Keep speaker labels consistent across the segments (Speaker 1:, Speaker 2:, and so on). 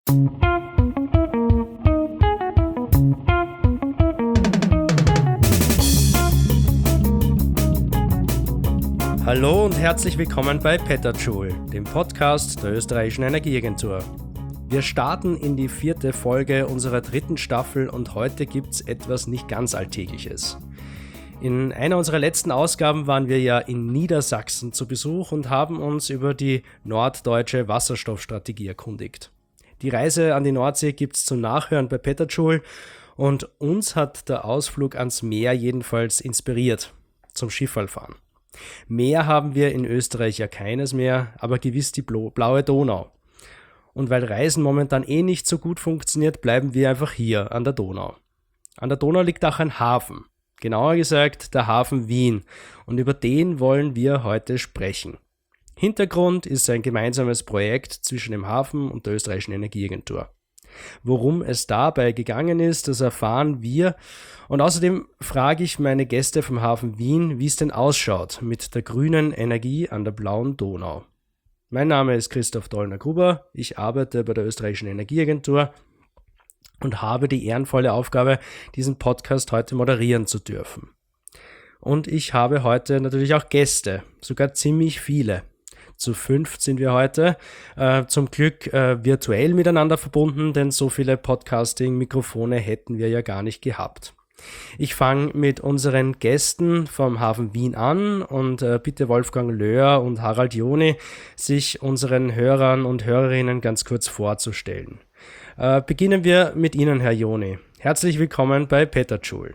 Speaker 1: Hallo und herzlich willkommen bei Petajoule, dem Podcast der Österreichischen Energieagentur. Wir starten in die 4. Folge unserer 3. Staffel und heute gibt's etwas nicht ganz Alltägliches. In einer unserer letzten Ausgaben waren wir ja in Niedersachsen zu Besuch und haben uns über die norddeutsche Wasserstoffstrategie erkundigt. Die Reise an die Nordsee gibt's zum Nachhören bei Petajoule und uns hat der Ausflug ans Meer jedenfalls inspiriert zum Schifferlfahren. Meer haben wir in Österreich ja keines mehr, aber gewiss die blaue Donau. Und weil Reisen momentan nicht so gut funktioniert, bleiben wir einfach hier an der Donau. An der Donau liegt auch ein Hafen, genauer gesagt der Hafen Wien, und über den wollen wir heute sprechen. Hintergrund ist ein gemeinsames Projekt zwischen dem Hafen und der Österreichischen Energieagentur. Worum es dabei gegangen ist, das erfahren wir. Und außerdem frage ich meine Gäste vom Hafen Wien, wie es denn ausschaut mit der grünen Energie an der blauen Donau. Mein Name ist Christoph Dollner-Gruber, ich arbeite bei der Österreichischen Energieagentur und habe die ehrenvolle Aufgabe, diesen Podcast heute moderieren zu dürfen. Und ich habe heute natürlich auch Gäste, sogar ziemlich viele. Zu 5 sind wir heute, zum Glück virtuell miteinander verbunden, denn so viele Podcasting-Mikrofone hätten wir ja gar nicht gehabt. Ich fange mit unseren Gästen vom Hafen Wien an und bitte Wolfgang Löhr und Harald Joni, sich unseren Hörern und Hörerinnen ganz kurz vorzustellen. Beginnen wir mit Ihnen, Herr Joni. Herzlich willkommen bei Petajoule.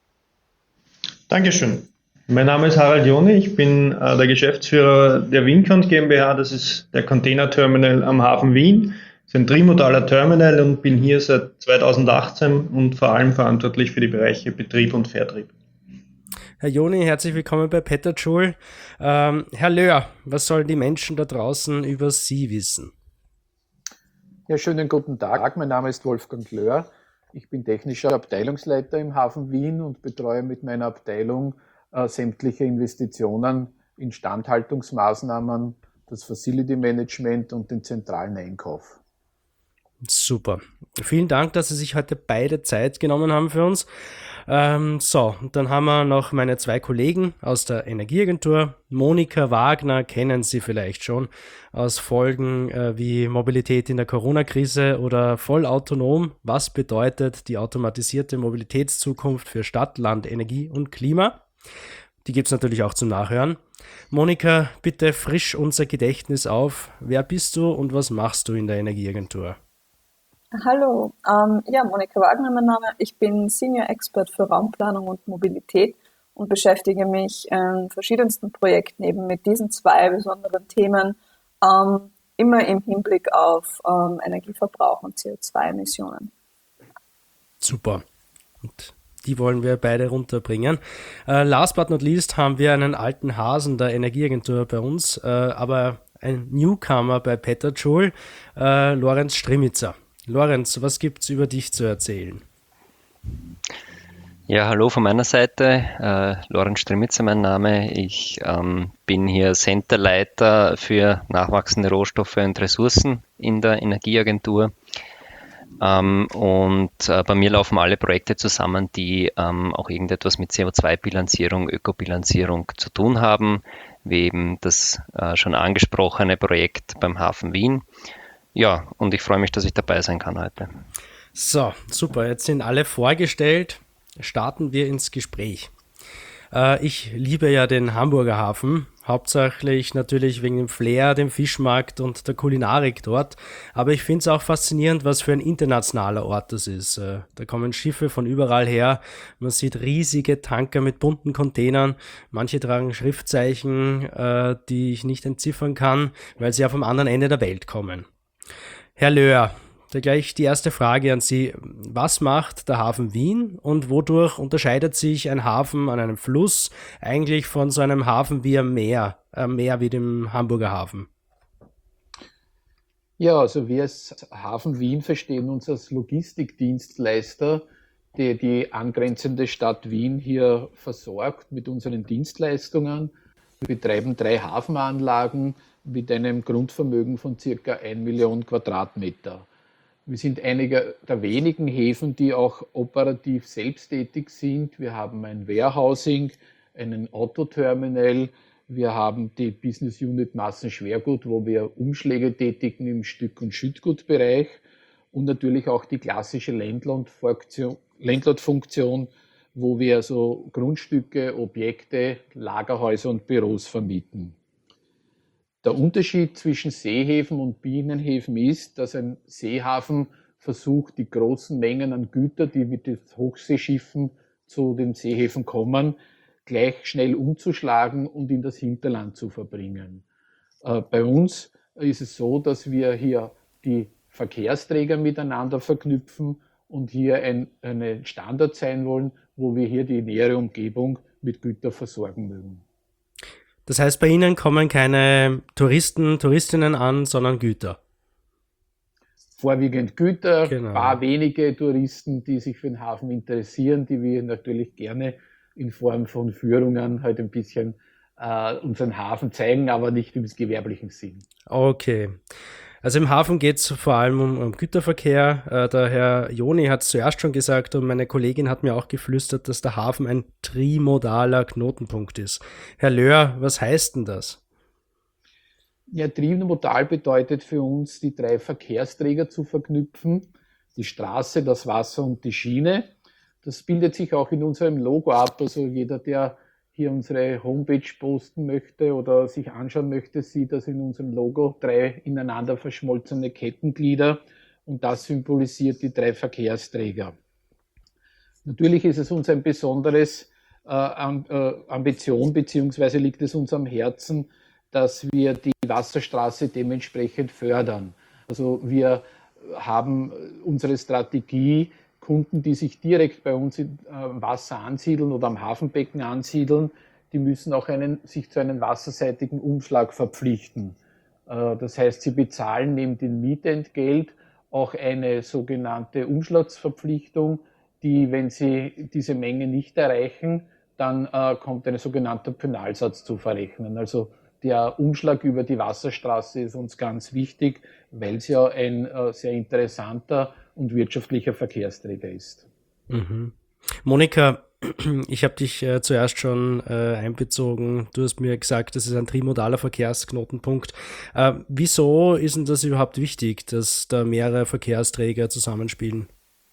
Speaker 2: Dankeschön. Mein Name ist Harald Joni, ich bin der Geschäftsführer der Wincont GmbH, das ist der Containerterminal am Hafen Wien. Das ist ein trimodaler Terminal und bin hier seit 2018 und vor allem verantwortlich für die Bereiche Betrieb und Vertrieb.
Speaker 1: Herr Joni, herzlich willkommen bei Petajoule. Herr Löhr, was sollen die Menschen da draußen über Sie wissen?
Speaker 3: Ja, schönen guten Tag, mein Name ist Wolfgang Löhr. Ich bin technischer Abteilungsleiter im Hafen Wien und betreue mit meiner Abteilung sämtliche Investitionen, Instandhaltungsmaßnahmen, das Facility Management und den zentralen Einkauf.
Speaker 1: Super. Vielen Dank, dass Sie sich heute beide Zeit genommen haben für uns. So, dann haben wir noch meine 2 Kollegen aus der Energieagentur. Monika Wagner kennen Sie vielleicht schon aus Folgen wie Mobilität in der Corona-Krise oder Vollautonom. Was bedeutet die automatisierte Mobilitätszukunft für Stadt, Land, Energie und Klima? Die gibt es natürlich auch zum Nachhören. Monika, bitte frisch unser Gedächtnis auf. Wer bist du und was machst du in der Energieagentur?
Speaker 4: Hallo, Monika Wagner mein Name. Ich bin Senior Expert für Raumplanung und Mobilität und beschäftige mich in verschiedensten Projekten eben mit diesen 2 besonderen Themen, immer im Hinblick auf Energieverbrauch und CO2-Emissionen.
Speaker 1: Super. Und die wollen wir beide runterbringen. Last but not least haben wir einen alten Hasen der Energieagentur bei uns, aber ein Newcomer bei Petajoule, Lorenz Strimmitzer. Lorenz, was gibt's über dich zu erzählen?
Speaker 5: Ja, hallo von meiner Seite. Lorenz Strimmitzer mein Name. Ich bin hier Centerleiter für nachwachsende Rohstoffe und Ressourcen in der Energieagentur. Bei mir laufen alle Projekte zusammen, die auch irgendetwas mit CO2-Bilanzierung, Ökobilanzierung zu tun haben, wie eben das schon angesprochene Projekt beim Hafen Wien. Ja, und ich freue mich, dass ich dabei sein kann heute.
Speaker 1: So, super. Jetzt sind alle vorgestellt. Starten wir ins Gespräch. Ich liebe ja den Hamburger Hafen, hauptsächlich natürlich wegen dem Flair, dem Fischmarkt und der Kulinarik dort. Aber ich finde es auch faszinierend, was für ein internationaler Ort das ist. Da kommen Schiffe von überall her. Man sieht riesige Tanker mit bunten Containern. Manche tragen Schriftzeichen, die ich nicht entziffern kann, weil sie ja vom anderen Ende der Welt kommen. Herr Löhr, da gleich die erste Frage an Sie. Was macht der Hafen Wien und wodurch unterscheidet sich ein Hafen an einem Fluss eigentlich von so einem Hafen wie am Meer wie dem Hamburger Hafen?
Speaker 3: Ja, also wir als Hafen Wien verstehen uns als Logistikdienstleister, der die angrenzende Stadt Wien hier versorgt mit unseren Dienstleistungen. Wir betreiben 3 Hafenanlagen mit einem Grundvermögen von ca. 1 Million Quadratmeter. Wir sind einige der wenigen Häfen, die auch operativ selbsttätig sind. Wir haben ein Warehousing, einen Autoterminal, wir haben die Business Unit Massenschwergut, wo wir Umschläge tätigen im Stück- und Schüttgutbereich und natürlich auch die klassische Landlord-Funktion, wo wir so Grundstücke, Objekte, Lagerhäuser und Büros vermieten. Der Unterschied zwischen Seehäfen und Binnenhäfen ist, dass ein Seehafen versucht, die großen Mengen an Gütern, die mit den Hochseeschiffen zu den Seehäfen kommen, gleich schnell umzuschlagen und in das Hinterland zu verbringen. Bei uns ist es so, dass wir hier die Verkehrsträger miteinander verknüpfen und hier ein Standort sein wollen, wo wir hier die nähere Umgebung mit Gütern versorgen mögen.
Speaker 1: Das heißt, bei Ihnen kommen keine Touristen, Touristinnen an, sondern Güter.
Speaker 3: Vorwiegend Güter,
Speaker 1: Genau.
Speaker 3: Paar wenige Touristen, die sich für den Hafen interessieren, die wir natürlich gerne in Form von Führungen halt ein bisschen unseren Hafen zeigen, aber nicht im gewerblichen Sinn.
Speaker 1: Okay. Also im Hafen geht es vor allem um Güterverkehr. Der Herr Joni hat es zuerst schon gesagt und meine Kollegin hat mir auch geflüstert, dass der Hafen ein trimodaler Knotenpunkt ist. Herr Löhr, was heißt denn das?
Speaker 3: Ja, trimodal bedeutet für uns, die 3 Verkehrsträger zu verknüpfen, die Straße, das Wasser und die Schiene. Das bildet sich auch in unserem Logo ab. Also jeder, der hier unsere Homepage posten möchte oder sich anschauen möchte, sieht das in unserem Logo 3 ineinander verschmolzene Kettenglieder und das symbolisiert die 3 Verkehrsträger. Natürlich ist es uns ein besonderes Ambition, beziehungsweise liegt es uns am Herzen, dass wir die Wasserstraße dementsprechend fördern. Also wir haben unsere Strategie, Kunden, die sich direkt bei uns im Wasser ansiedeln oder am Hafenbecken ansiedeln, die müssen auch sich zu einem wasserseitigen Umschlag verpflichten. Das heißt, sie bezahlen neben dem Mietentgelt auch eine sogenannte Umschlagsverpflichtung, die, wenn sie diese Menge nicht erreichen, dann kommt ein sogenannter Penalsatz zu verrechnen. Also der Umschlag über die Wasserstraße ist uns ganz wichtig, weil es ja ein sehr interessanter und wirtschaftlicher Verkehrsträger ist.
Speaker 1: Mhm. Monika, ich habe dich zuerst schon einbezogen. Du hast mir gesagt, das ist ein trimodaler Verkehrsknotenpunkt. Wieso ist denn das überhaupt wichtig, dass da mehrere Verkehrsträger zusammenspielen?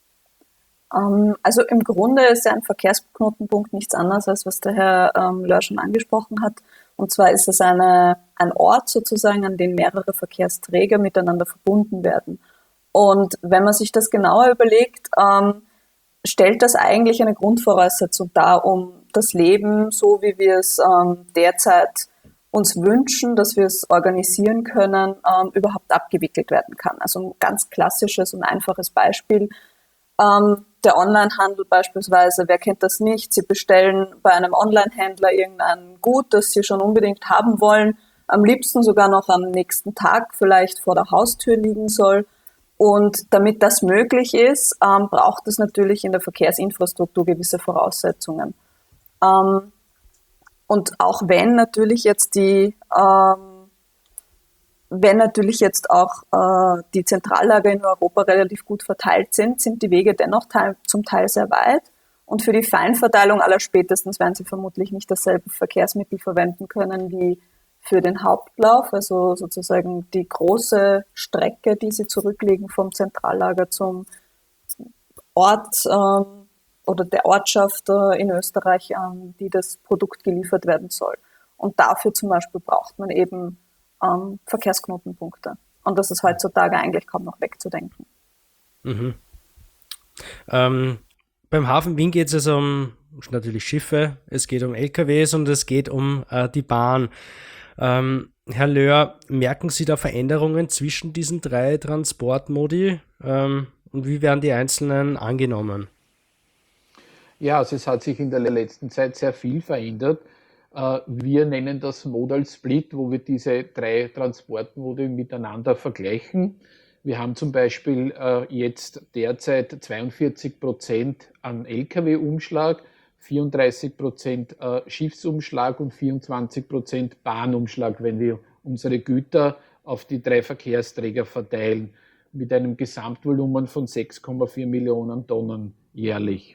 Speaker 4: Also im Grunde ist ja ein Verkehrsknotenpunkt nichts anderes, als was der Herr Löhr schon angesprochen hat. Und zwar ist es ein Ort sozusagen, an dem mehrere Verkehrsträger miteinander verbunden werden. Und wenn man sich das genauer überlegt, stellt das eigentlich eine Grundvoraussetzung dar, um das Leben, so wie wir es derzeit uns wünschen, dass wir es organisieren können, überhaupt abgewickelt werden kann. Also ein ganz klassisches und einfaches Beispiel. Der Onlinehandel beispielsweise, wer kennt das nicht? Sie bestellen bei einem Onlinehändler irgendein Gut, das Sie schon unbedingt haben wollen, am liebsten sogar noch am nächsten Tag vielleicht vor der Haustür liegen soll. Und damit das möglich ist, braucht es natürlich in der Verkehrsinfrastruktur gewisse Voraussetzungen. Und auch wenn natürlich jetzt auch die Zentrallager in Europa relativ gut verteilt sind, sind die Wege dennoch zum Teil sehr weit. Und für die Feinverteilung allerspätestens werden sie vermutlich nicht dasselbe Verkehrsmittel verwenden können wie für den Hauptlauf, also sozusagen die große Strecke, die sie zurücklegen vom Zentrallager zum Ort oder der Ortschaft in Österreich, die das Produkt geliefert werden soll. Und dafür zum Beispiel braucht man eben Verkehrsknotenpunkte. Und das ist heutzutage eigentlich kaum noch wegzudenken.
Speaker 1: Mhm. Beim Hafen Wien geht es also um natürlich Schiffe, es geht um LKWs und es geht um die Bahn. Herr Löhr, merken Sie da Veränderungen zwischen diesen 3 Transportmodi und wie werden die einzelnen angenommen?
Speaker 3: Ja, also es hat sich in der letzten Zeit sehr viel verändert. Wir nennen das Modal Split, wo wir diese 3 Transportmodi miteinander vergleichen. Wir haben zum Beispiel jetzt derzeit 42% an Lkw-Umschlag, 34% Schiffsumschlag und 24% Bahnumschlag, wenn wir unsere Güter auf die 3 Verkehrsträger verteilen. mit einem Gesamtvolumen von 6,4 Millionen Tonnen jährlich.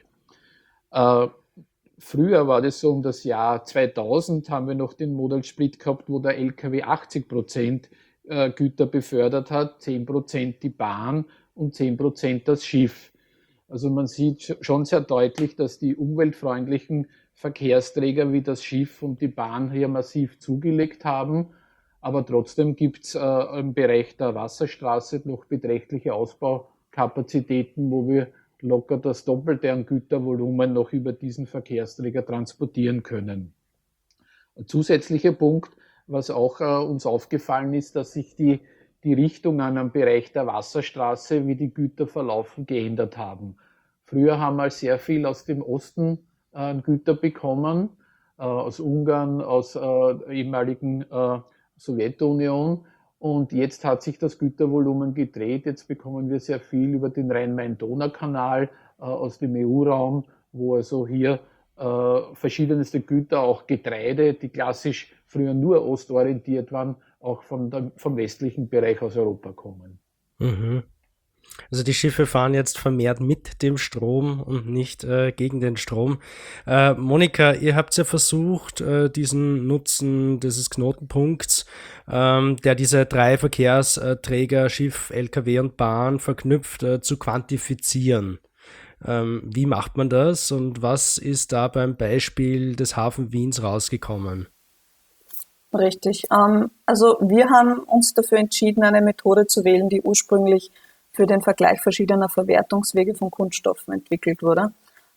Speaker 3: Früher war das so, um das Jahr 2000 haben wir noch den Modal Split gehabt, wo der LKW 80% Güter befördert hat, 10% die Bahn und 10% das Schiff. Also man sieht schon sehr deutlich, dass die umweltfreundlichen Verkehrsträger wie das Schiff und die Bahn hier massiv zugelegt haben. Aber trotzdem gibt es im Bereich der Wasserstraße noch beträchtliche Ausbaukapazitäten, wo wir locker das Doppelte an Gütervolumen noch über diesen Verkehrsträger transportieren können. Ein zusätzlicher Punkt, was auch uns aufgefallen ist, dass sich die Richtungen am Bereich der Wasserstraße, wie die Güter verlaufen, geändert haben. Früher haben wir sehr viel aus dem Osten Güter bekommen, aus Ungarn, aus ehemaligen Sowjetunion. Und jetzt hat sich das Gütervolumen gedreht. Jetzt bekommen wir sehr viel über den Rhein-Main-Donau-Kanal aus dem EU-Raum, wo also hier verschiedenste Güter, auch Getreide, die klassisch früher nur ostorientiert waren, auch vom westlichen Bereich aus Europa kommen.
Speaker 1: Mhm. Also die Schiffe fahren jetzt vermehrt mit dem Strom und nicht gegen den Strom. Monika, ihr habt ja versucht, diesen Nutzen dieses Knotenpunkts, der diese drei Verkehrsträger, Schiff, LKW und Bahn verknüpft, zu quantifizieren. Wie macht man das und was ist da beim Beispiel des Hafen Wiens rausgekommen?
Speaker 4: Richtig. Also wir haben uns dafür entschieden, eine Methode zu wählen, die ursprünglich für den Vergleich verschiedener Verwertungswege von Kunststoffen entwickelt wurde.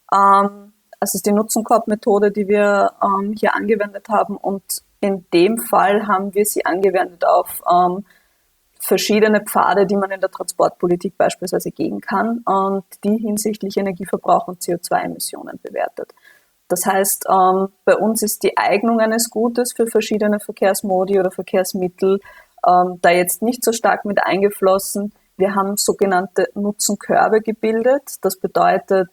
Speaker 4: Es ist die Nutzenkorb-Methode, die wir hier angewendet haben, und in dem Fall haben wir sie angewendet auf verschiedene Pfade, die man in der Transportpolitik beispielsweise gehen kann und die hinsichtlich Energieverbrauch und CO2-Emissionen bewertet. Das heißt, bei uns ist die Eignung eines Gutes für verschiedene Verkehrsmodi oder Verkehrsmittel da jetzt nicht so stark mit eingeflossen. Wir haben sogenannte Nutzenkörbe gebildet. Das bedeutet,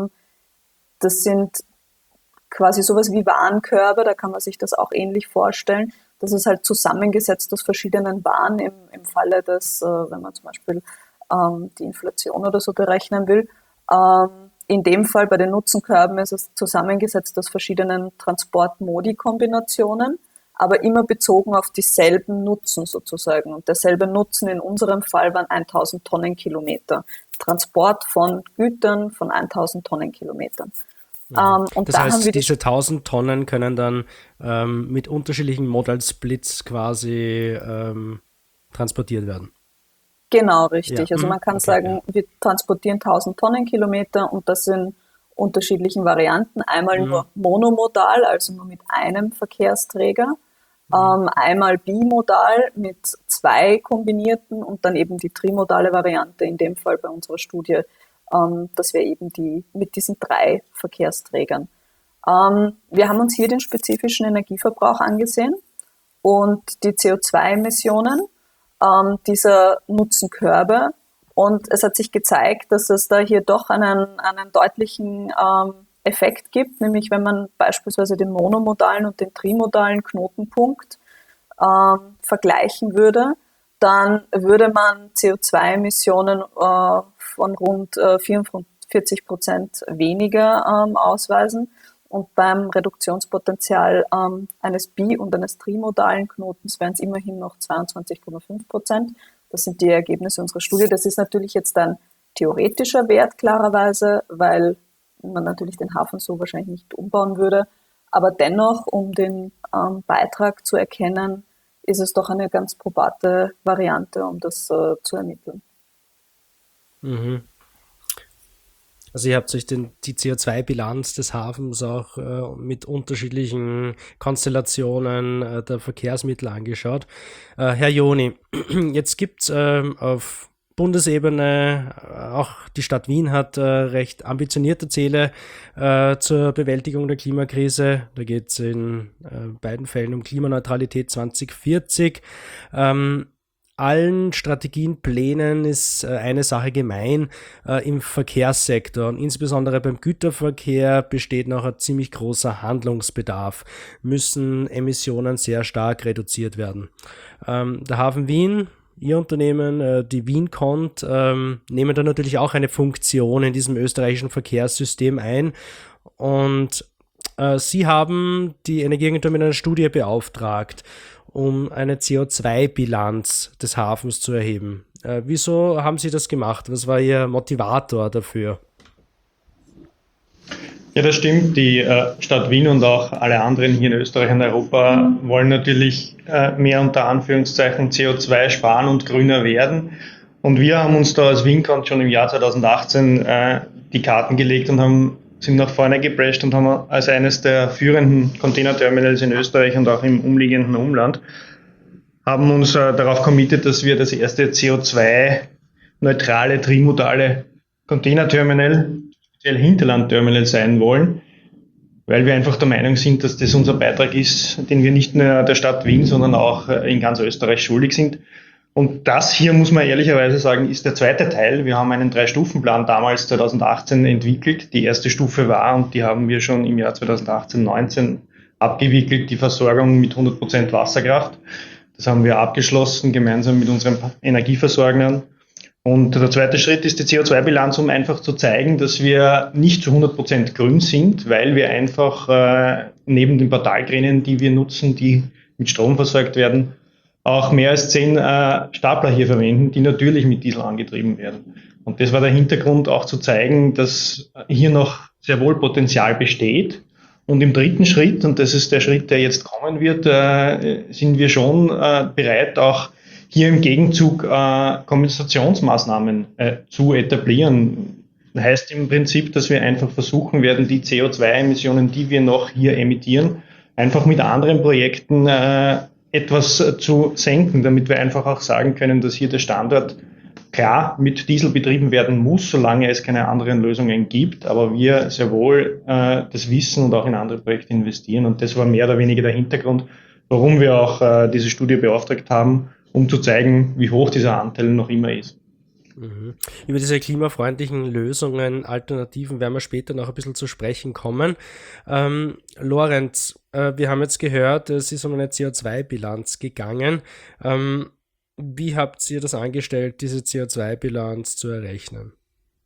Speaker 4: das sind quasi sowas wie Warenkörbe, da kann man sich das auch ähnlich vorstellen. Das ist halt zusammengesetzt aus verschiedenen Waren im Falle des, wenn man zum Beispiel die Inflation oder so berechnen will. In dem Fall bei den Nutzenkörben ist es zusammengesetzt aus verschiedenen Transport-Modi-Kombinationen, aber immer bezogen auf dieselben Nutzen sozusagen. Und derselbe Nutzen in unserem Fall waren 1000 Tonnenkilometer. Transport von Gütern von 1000 Tonnenkilometern. Und
Speaker 1: das heißt, diese 1000 Tonnen können dann mit unterschiedlichen Modal Splits quasi transportiert werden.
Speaker 4: Genau, richtig.
Speaker 1: Ja.
Speaker 4: Also man kann sagen, wir transportieren 1000 Tonnenkilometer und das in unterschiedlichen Varianten. Einmal nur monomodal, also nur mit einem Verkehrsträger. Einmal bimodal mit 2 kombinierten und dann eben die trimodale Variante, in dem Fall bei unserer Studie, dass wir eben mit diesen 3 Verkehrsträgern. Wir haben uns hier den spezifischen Energieverbrauch angesehen und die CO2-Emissionen dieser Nutzenkörbe. Und es hat sich gezeigt, dass es da hier doch einen deutlichen Effekt gibt, nämlich wenn man beispielsweise den monomodalen und den trimodalen Knotenpunkt vergleichen würde, dann würde man CO2-Emissionen von rund 44% weniger ausweisen. Und beim Reduktionspotenzial eines bi- und eines trimodalen Knotens wären es immerhin noch 22,5%. Das sind die Ergebnisse unserer Studie. Das ist natürlich jetzt ein theoretischer Wert, klarerweise, weil man natürlich den Hafen so wahrscheinlich nicht umbauen würde. Aber dennoch, um den Beitrag zu erkennen, ist es doch eine ganz probate Variante, um das zu ermitteln.
Speaker 1: Mhm. Also ihr habt euch die CO2-Bilanz des Hafens auch mit unterschiedlichen Konstellationen der Verkehrsmittel angeschaut. Herr Joni, jetzt gibt es auf Bundesebene, auch die Stadt Wien hat recht ambitionierte Ziele zur Bewältigung der Klimakrise. Da geht es in beiden Fällen um Klimaneutralität 2040. Allen Strategien, Plänen ist eine Sache gemein im Verkehrssektor und insbesondere beim Güterverkehr besteht noch ein ziemlich großer Handlungsbedarf, müssen Emissionen sehr stark reduziert werden. Der Hafen Wien Ihr Unternehmen, die WienCont, nehmen da natürlich auch eine Funktion in diesem österreichischen Verkehrssystem ein. Und Sie haben die Energieagentur mit einer Studie beauftragt, um eine CO2-Bilanz des Hafens zu erheben. Wieso haben Sie das gemacht? Was war Ihr Motivator dafür?
Speaker 2: Ja, das stimmt. Die Stadt Wien und auch alle anderen hier in Österreich und Europa wollen natürlich mehr unter Anführungszeichen CO2 sparen und grüner werden. Und wir haben uns da als WienCont schon im Jahr 2018 die Karten gelegt und sind nach vorne geprescht und haben als eines der führenden Containerterminals in Österreich und auch im umliegenden Umland haben uns darauf committed, dass wir das erste CO2-neutrale, trimodale Containerterminal, speziell Hinterlandterminal sein wollen, weil wir einfach der Meinung sind, dass das unser Beitrag ist, den wir nicht nur der Stadt Wien, sondern auch in ganz Österreich schuldig sind. Und das hier, muss man ehrlicherweise sagen, ist der zweite Teil. Wir haben einen 3-Stufen-Plan damals 2018 entwickelt. Die erste Stufe war, und die haben wir schon im Jahr 2018-19 abgewickelt, die Versorgung mit 100% Wasserkraft. Das haben wir abgeschlossen, gemeinsam mit unseren Energieversorgern. Und der zweite Schritt ist die CO2-Bilanz, um einfach zu zeigen, dass wir nicht zu 100% grün sind, weil wir einfach neben den Portalkränen, die wir nutzen, die mit Strom versorgt werden, auch mehr als 10 Stapler hier verwenden, die natürlich mit Diesel angetrieben werden. Und das war der Hintergrund, auch zu zeigen, dass hier noch sehr wohl Potenzial besteht. Und im dritten Schritt, und das ist der Schritt, der jetzt kommen wird, sind wir schon bereit, auch hier im Gegenzug Kompensationsmaßnahmen zu etablieren. Das heißt im Prinzip, dass wir einfach versuchen werden, die CO2-Emissionen, die wir noch hier emittieren, einfach mit anderen Projekten etwas zu senken, damit wir einfach auch sagen können, dass hier der Standort klar mit Diesel betrieben werden muss, solange es keine anderen Lösungen gibt, aber wir sehr wohl das Wissen und auch in andere Projekte investieren. Und das war mehr oder weniger der Hintergrund, warum wir auch diese Studie beauftragt haben, um zu zeigen, wie hoch dieser Anteil noch immer ist.
Speaker 1: Mhm. Über diese klimafreundlichen Lösungen, Alternativen werden wir später noch ein bisschen zu sprechen kommen. Lorenz, wir haben jetzt gehört, es ist um eine CO2-Bilanz gegangen. Wie habt ihr das angestellt, diese CO2-Bilanz zu errechnen?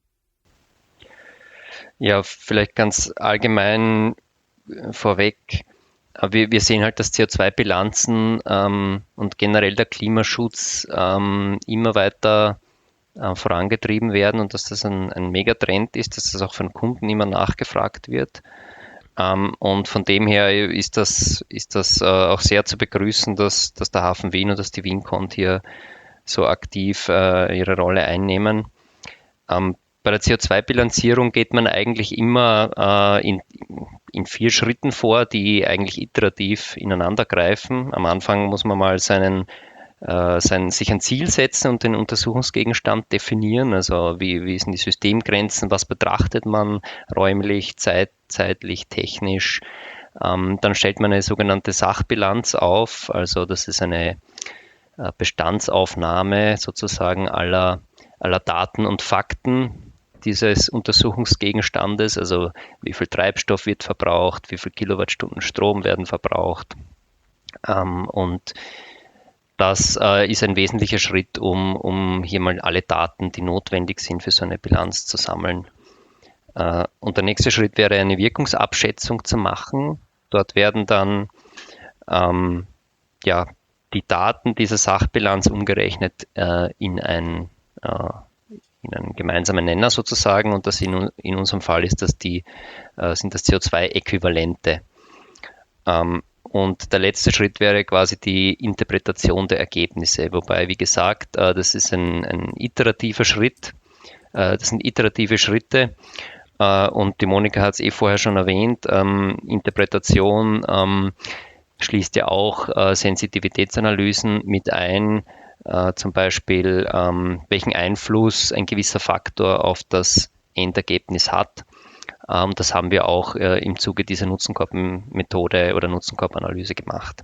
Speaker 5: Ja, vielleicht ganz allgemein vorweg. Wir sehen halt, dass CO2-Bilanzen und generell der Klimaschutz immer weiter vorangetrieben werden und dass das ein Megatrend ist, dass das auch von Kunden immer nachgefragt wird. Und von dem her ist das auch sehr zu begrüßen, dass der Hafen Wien und dass die WienCont hier so aktiv ihre Rolle einnehmen. Bei der CO2-Bilanzierung geht man eigentlich immer in 4 Schritten vor, die eigentlich iterativ ineinander greifen. Am Anfang muss man mal sich ein Ziel setzen und den Untersuchungsgegenstand definieren. Also wie sind die Systemgrenzen, was betrachtet man räumlich, zeitlich, technisch. Dann stellt man eine sogenannte Sachbilanz auf. Also das ist eine Bestandsaufnahme sozusagen aller Daten und Fakten dieses Untersuchungsgegenstandes, also wie viel Treibstoff wird verbraucht, wie viel Kilowattstunden Strom werden verbraucht. Und das ist ein wesentlicher Schritt, um hier mal alle Daten, die notwendig sind für so eine Bilanz, zu sammeln. Und der nächste Schritt wäre, eine Wirkungsabschätzung zu machen. Dort werden dann die Daten dieser Sachbilanz umgerechnet in einen gemeinsamen Nenner sozusagen, und das in unserem Fall sind das CO2-Äquivalente. Und der letzte Schritt wäre quasi die Interpretation der Ergebnisse, wobei, wie gesagt, das ist ein iterativer Schritt. Das sind iterative Schritte, und die Monika hat es vorher schon erwähnt, Interpretation schließt ja auch Sensitivitätsanalysen mit ein, zum Beispiel welchen Einfluss ein gewisser Faktor auf das Endergebnis hat. Das haben wir auch im Zuge dieser Nutzenkorb-Methode oder Nutzenkorb-Analyse gemacht.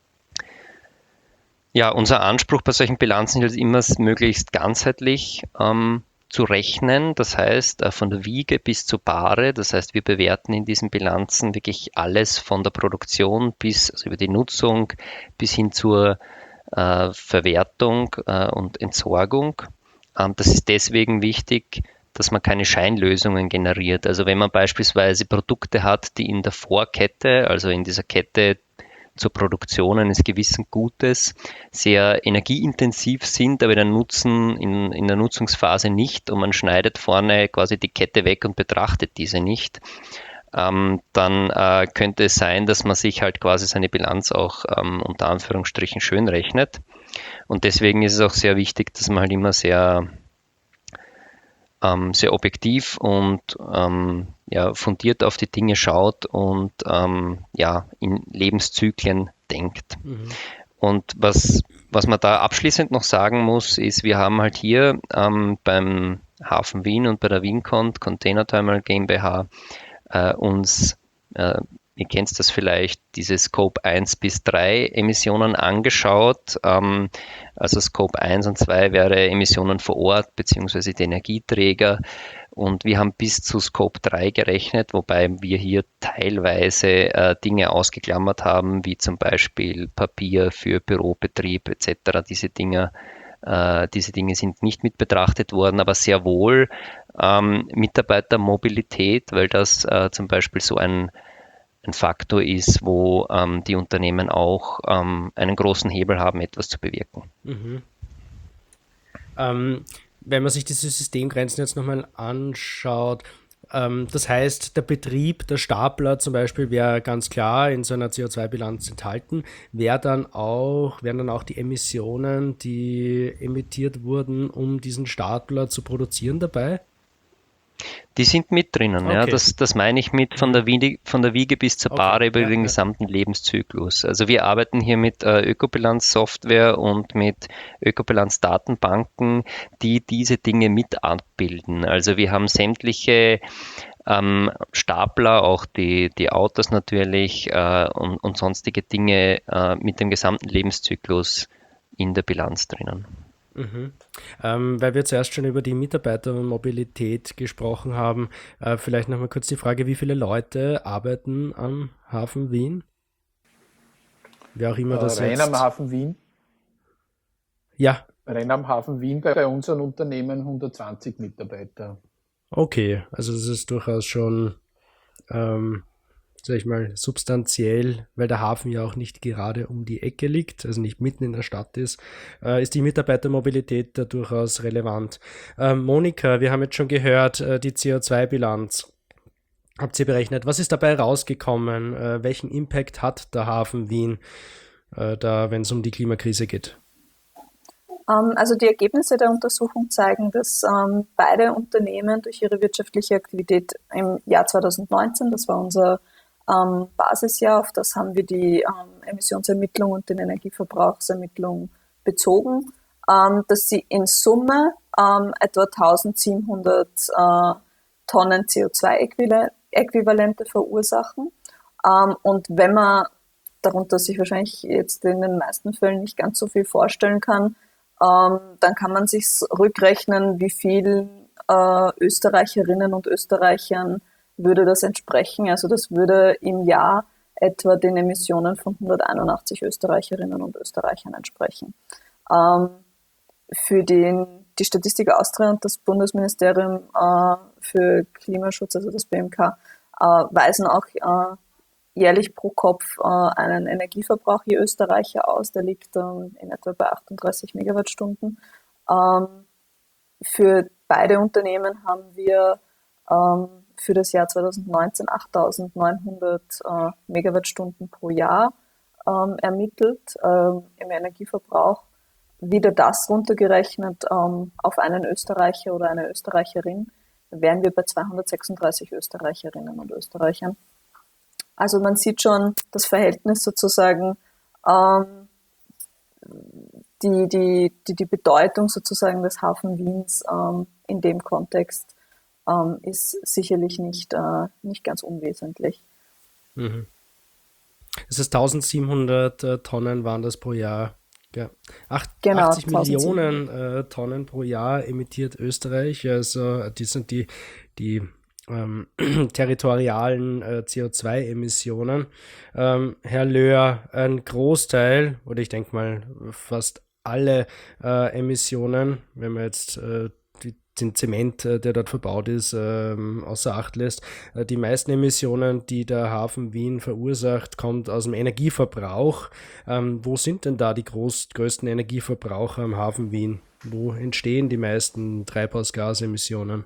Speaker 5: Ja, unser Anspruch bei solchen Bilanzen ist immer, möglichst ganzheitlich zu rechnen. Das heißt, von der Wiege bis zur Bahre. Das heißt, wir bewerten in diesen Bilanzen wirklich alles von der Produktion also über die Nutzung bis hin zur Verwertung und Entsorgung. Das ist deswegen wichtig, dass man keine Scheinlösungen generiert. Also wenn man beispielsweise Produkte hat, die in der Vorkette, also in dieser Kette zur Produktion eines gewissen Gutes, sehr energieintensiv sind, aber in der Nutzungsphase nicht, und man schneidet vorne quasi die Kette weg und betrachtet diese nicht, dann könnte es sein, dass man sich halt quasi seine Bilanz auch unter Anführungsstrichen schön rechnet. Und deswegen ist es auch sehr wichtig, dass man halt immer sehr objektiv und fundiert auf die Dinge schaut und in Lebenszyklen denkt. Mhm. Und was man da abschließend noch sagen muss, ist, wir haben halt hier beim Hafen Wien und bei der WinCont Container Terminal GmbH uns, ihr kennt das vielleicht, diese Scope 1 bis 3 Emissionen angeschaut. Also Scope 1 und 2 wäre Emissionen vor Ort beziehungsweise die Energieträger. Und wir haben bis zu Scope 3 gerechnet, wobei wir hier teilweise Dinge ausgeklammert haben, wie zum Beispiel Papier für Bürobetrieb etc. Diese Dinge sind nicht mit betrachtet worden, aber sehr wohl Mitarbeitermobilität, weil das zum Beispiel so ein Faktor ist, wo die Unternehmen auch einen großen Hebel haben, etwas zu bewirken.
Speaker 1: Mhm. Wenn man sich diese Systemgrenzen jetzt nochmal anschaut, das heißt, der Betrieb, der Stapler zum Beispiel wäre ganz klar in so einer CO2-Bilanz enthalten, wären dann auch die Emissionen, die emittiert wurden, um diesen Stapler zu produzieren, dabei?
Speaker 5: Die sind mit drinnen, okay. Ja. Das meine ich mit von der Wiege bis zur Bahre über den gesamten Lebenszyklus. Also wir arbeiten hier mit Ökobilanz-Software und mit Ökobilanz-Datenbanken, die diese Dinge mit abbilden. Also wir haben sämtliche Stapler, auch die Autos natürlich und sonstige Dinge mit dem gesamten Lebenszyklus in der Bilanz drinnen.
Speaker 1: Mhm. Weil wir zuerst schon über die Mitarbeitermobilität gesprochen haben, vielleicht nochmal kurz die Frage, wie viele Leute arbeiten am Hafen Wien? Wer auch immer das
Speaker 3: rein
Speaker 1: jetzt...
Speaker 3: am Hafen Wien?
Speaker 1: Ja.
Speaker 3: Rein am Hafen Wien bei unseren Unternehmen 120 Mitarbeiter.
Speaker 1: Okay, also das ist durchaus schon, sag ich mal, substanziell, weil der Hafen ja auch nicht gerade um die Ecke liegt, also nicht mitten in der Stadt ist die Mitarbeitermobilität da durchaus relevant. Monika, wir haben jetzt schon gehört, die CO2-Bilanz habt ihr berechnet. Was ist dabei rausgekommen? Welchen Impact hat der Hafen Wien, wenn es um die Klimakrise geht?
Speaker 4: Also die Ergebnisse der Untersuchung zeigen, dass beide Unternehmen durch ihre wirtschaftliche Aktivität im Jahr 2019, das war unser Basisjahr, auf das haben wir die Emissionsermittlung und den Energieverbrauchsermittlung bezogen, dass sie in Summe etwa 1700 Tonnen CO2-Äquivalente verursachen. Und wenn man darunter sich wahrscheinlich jetzt in den meisten Fällen nicht ganz so viel vorstellen kann, dann kann man sich rückrechnen, wie viel Österreicherinnen und Österreichern würde das entsprechen. Also das würde im Jahr etwa den Emissionen von 181 Österreicherinnen und Österreichern entsprechen. Für die Statistik Austria und das Bundesministerium für Klimaschutz, also das BMK, weisen auch jährlich pro Kopf einen Energieverbrauch je Österreicher aus. Der liegt in etwa bei 38 Megawattstunden. Für beide Unternehmen haben wir für das Jahr 2019 8.900 Megawattstunden pro Jahr ermittelt im Energieverbrauch. Wieder das runtergerechnet auf einen Österreicher oder eine Österreicherin, wären wir bei 236 Österreicherinnen und Österreichern. Also man sieht schon das Verhältnis sozusagen, die Bedeutung sozusagen des Hafen Wiens in dem Kontext ist sicherlich nicht ganz unwesentlich.
Speaker 1: Mhm. Das heißt 1700 Tonnen waren das pro Jahr. Ja. 80 Millionen Tonnen pro Jahr emittiert Österreich. Also die sind die territorialen CO2-Emissionen. Herr Löhr, ein Großteil, oder ich denke mal fast alle Emissionen, wenn man jetzt den Zement, der dort verbaut ist, außer Acht lässt. Die meisten Emissionen, die der Hafen Wien verursacht, kommt aus dem Energieverbrauch. Wo sind denn da die größten Energieverbraucher am Hafen Wien? Wo entstehen die meisten Treibhausgasemissionen?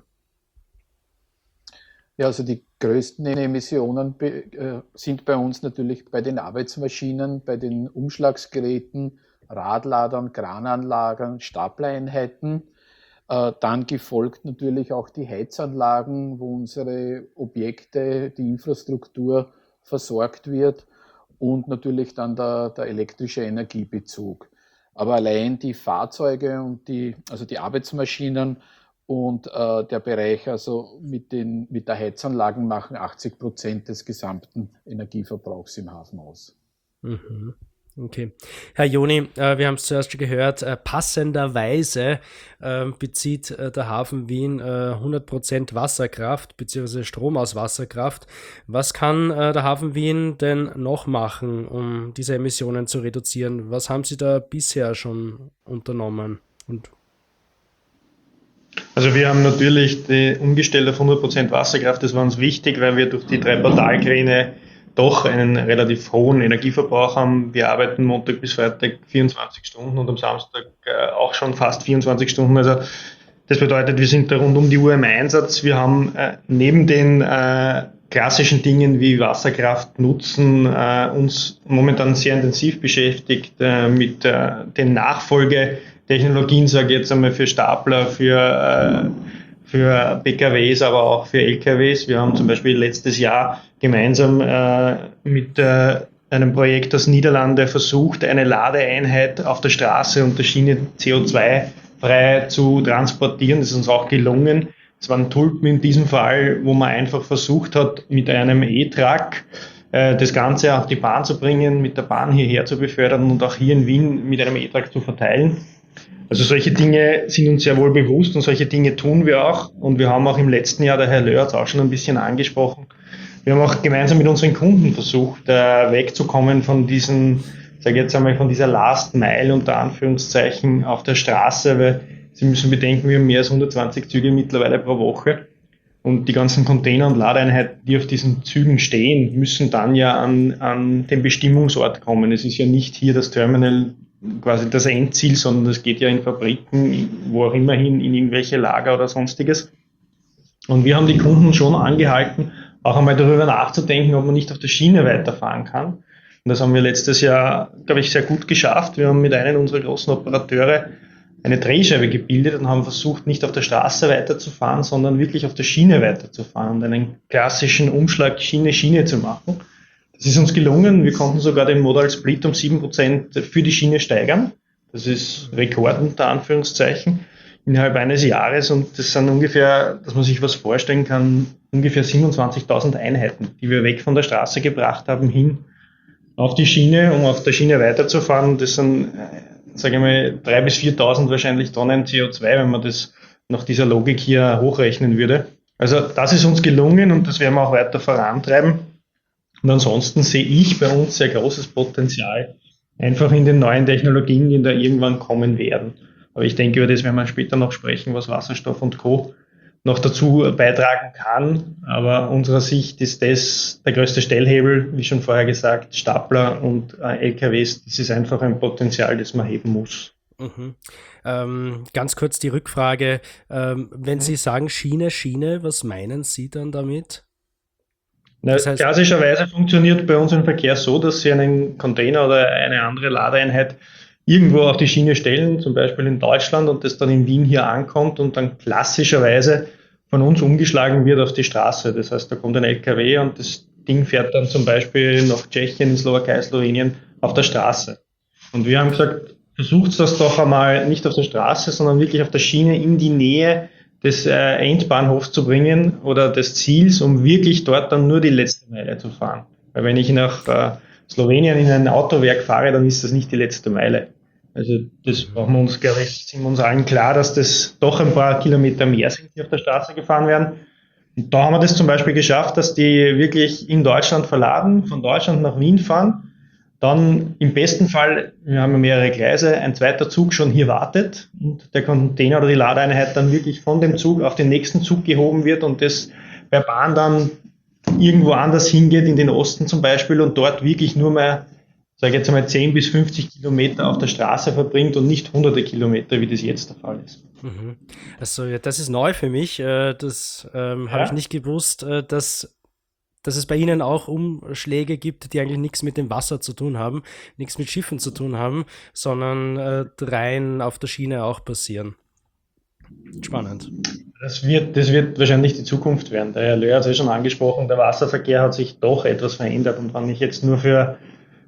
Speaker 3: Ja, also die größten Emissionen sind bei uns natürlich bei den Arbeitsmaschinen, bei den Umschlagsgeräten, Radladern, Krananlagen, Staplereinheiten. Dann gefolgt natürlich auch die Heizanlagen, wo unsere Objekte, die Infrastruktur versorgt wird und natürlich dann der elektrische Energiebezug. Aber allein die Fahrzeuge und die Arbeitsmaschinen und der Bereich also mit der Heizanlagen machen 80% des gesamten Energieverbrauchs im Hafen aus.
Speaker 1: Mhm. Okay. Herr Joni, wir haben es zuerst schon gehört, passenderweise bezieht der Hafen Wien 100% Wasserkraft bzw. Strom aus Wasserkraft. Was kann der Hafen Wien denn noch machen, um diese Emissionen zu reduzieren? Was haben Sie da bisher schon unternommen?
Speaker 2: Also wir haben natürlich umgestellt auf 100% Wasserkraft. Das war uns wichtig, weil wir durch die 3 Portalkräne doch einen relativ hohen Energieverbrauch haben. Wir arbeiten Montag bis Freitag 24 Stunden und am Samstag auch schon fast 24 Stunden. Also das bedeutet, wir sind da rund um die Uhr im Einsatz. Wir haben neben den klassischen Dingen wie Wasserkraft nutzen uns momentan sehr intensiv beschäftigt mit den Nachfolgetechnologien, sage ich jetzt einmal, für Stapler, für PKWs, aber auch für LKWs. Wir haben zum Beispiel letztes Jahr gemeinsam mit einem Projekt aus Niederlande versucht, eine Ladeeinheit auf der Straße und der Schiene CO2-frei zu transportieren. Das ist uns auch gelungen. Es waren Tulpen in diesem Fall, wo man einfach versucht hat, mit einem E-Truck das Ganze auf die Bahn zu bringen, mit der Bahn hierher zu befördern und auch hier in Wien mit einem E-Truck zu verteilen. Also solche Dinge sind uns sehr wohl bewusst und solche Dinge tun wir auch. Und wir haben auch im letzten Jahr, der Herr Löhr hat es auch schon ein bisschen angesprochen, wir haben auch gemeinsam mit unseren Kunden versucht, wegzukommen von diesen, sage ich jetzt einmal, von dieser Last Mile unter Anführungszeichen auf der Straße, weil Sie müssen bedenken, wir haben mehr als 120 Züge mittlerweile pro Woche. Und die ganzen Container und Ladeeinheiten, die auf diesen Zügen stehen, müssen dann ja an den Bestimmungsort kommen. Es ist ja nicht hier das Terminal quasi das Endziel, sondern es geht ja in Fabriken, wo auch immer hin, in irgendwelche Lager oder sonstiges. Und wir haben die Kunden schon angehalten, auch einmal darüber nachzudenken, ob man nicht auf der Schiene weiterfahren kann. Und das haben wir letztes Jahr, glaube ich, sehr gut geschafft. Wir haben mit einem unserer großen Operateure eine Drehscheibe gebildet und haben versucht, nicht auf der Straße weiterzufahren, sondern wirklich auf der Schiene weiterzufahren und einen klassischen Umschlag Schiene-Schiene zu machen. Das ist uns gelungen. Wir konnten sogar den Modal Split um 7% für die Schiene steigern. Das ist Rekord unter Anführungszeichen innerhalb eines Jahres und das sind ungefähr, dass man sich was vorstellen kann, ungefähr 27.000 Einheiten, die wir weg von der Straße gebracht haben, hin auf die Schiene, um auf der Schiene weiterzufahren. Das sind, sage ich mal, 3.000 bis 4.000 wahrscheinlich Tonnen CO2, wenn man das nach dieser Logik hier hochrechnen würde. Also das ist uns gelungen und das werden wir auch weiter vorantreiben. Und ansonsten sehe ich bei uns sehr großes Potenzial einfach in den neuen Technologien, die da irgendwann kommen werden. Aber ich denke, über das werden wir später noch sprechen, was Wasserstoff und Co. noch dazu beitragen kann. Aber unserer Sicht ist das der größte Stellhebel, wie schon vorher gesagt, Stapler und LKWs. Das ist einfach ein Potenzial, das man heben muss.
Speaker 1: Mhm. Ganz kurz die Rückfrage. Wenn Sie sagen Schiene, was meinen Sie dann damit?
Speaker 2: Das heißt, klassischerweise funktioniert bei uns im Verkehr so, dass Sie einen Container oder eine andere Ladeeinheit irgendwo auf die Schiene stellen, zum Beispiel in Deutschland, und das dann in Wien hier ankommt und dann klassischerweise von uns umgeschlagen wird auf die Straße. Das heißt, da kommt ein LKW und das Ding fährt dann zum Beispiel nach Tschechien, Slowakei, Slowenien auf der Straße. Und wir haben gesagt, versucht das doch einmal nicht auf der Straße, sondern wirklich auf der Schiene in die Nähe des Endbahnhofs zu bringen oder des Ziels, um wirklich dort dann nur die letzte Meile zu fahren. Weil wenn ich nach Slowenien in ein Autowerk fahre, dann ist das nicht die letzte Meile. Also das brauchen wir uns, glaube ich, sind wir uns allen klar, dass das doch ein paar Kilometer mehr sind, die auf der Straße gefahren werden. Und da haben wir das zum Beispiel geschafft, dass die wirklich in Deutschland verladen, von Deutschland nach Wien fahren. Dann im besten Fall, wir haben mehrere Gleise, ein zweiter Zug schon hier wartet und der Container oder die Ladeeinheit dann wirklich von dem Zug auf den nächsten Zug gehoben wird und das per Bahn dann irgendwo anders hingeht, in den Osten zum Beispiel, und dort wirklich nur mehr, sage ich jetzt einmal, 10 bis 50 Kilometer auf der Straße verbringt und nicht hunderte Kilometer, wie das jetzt der Fall ist.
Speaker 1: Mhm. Also ja, das ist neu für mich. Das habe ich nicht gewusst, dass es bei Ihnen auch Umschläge gibt, die eigentlich nichts mit dem Wasser zu tun haben, nichts mit Schiffen zu tun haben, sondern rein auf der Schiene auch passieren. Spannend.
Speaker 2: Das wird wahrscheinlich die Zukunft werden. Der Herr Löhr hat es ja schon angesprochen, der Wasserverkehr hat sich doch etwas verändert. Und wenn ich jetzt nur für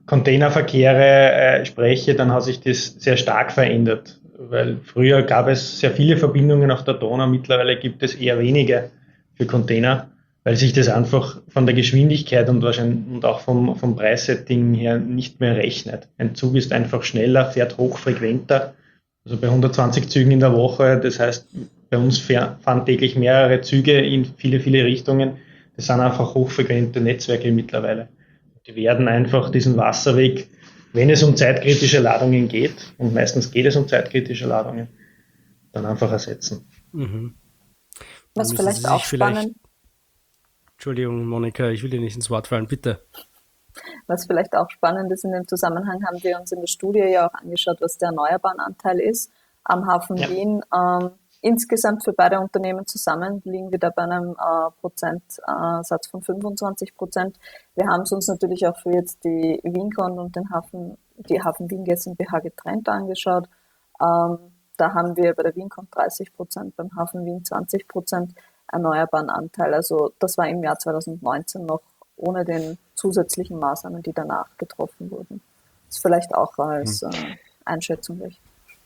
Speaker 2: Containerverkehre spreche, dann hat sich das sehr stark verändert. Weil früher gab es sehr viele Verbindungen auf der Donau, mittlerweile gibt es eher wenige für Container, weil sich das einfach von der Geschwindigkeit und wahrscheinlich und auch vom Preissetting her nicht mehr rechnet. Ein Zug ist einfach schneller, fährt hochfrequenter, also bei 120 Zügen in der Woche. Das heißt, bei uns fahren täglich mehrere Züge in viele, viele Richtungen. Das sind einfach hochfrequente Netzwerke mittlerweile. Die werden einfach diesen Wasserweg, wenn es um zeitkritische Ladungen geht, und meistens geht es um zeitkritische Ladungen, dann einfach ersetzen.
Speaker 1: Mhm.
Speaker 4: Was vielleicht auch spannend.
Speaker 1: Entschuldigung, Monika, ich will dir nicht ins Wort fallen, bitte.
Speaker 4: Was vielleicht auch spannend ist in dem Zusammenhang, haben wir uns in der Studie ja auch angeschaut, was der erneuerbaren Anteil ist am Hafen Wien. Insgesamt für beide Unternehmen zusammen liegen wir da bei einem Prozentsatz von 25%. Wir haben es uns natürlich auch für jetzt die Wincon und die Hafen Wien GmbH getrennt angeschaut. Da haben wir bei der Wincon 30%, beim Hafen Wien 20% erneuerbaren Anteil. Also das war im Jahr 2019 noch ohne den zusätzlichen Maßnahmen, die danach getroffen wurden. Das ist vielleicht auch als Einschätzung wichtig.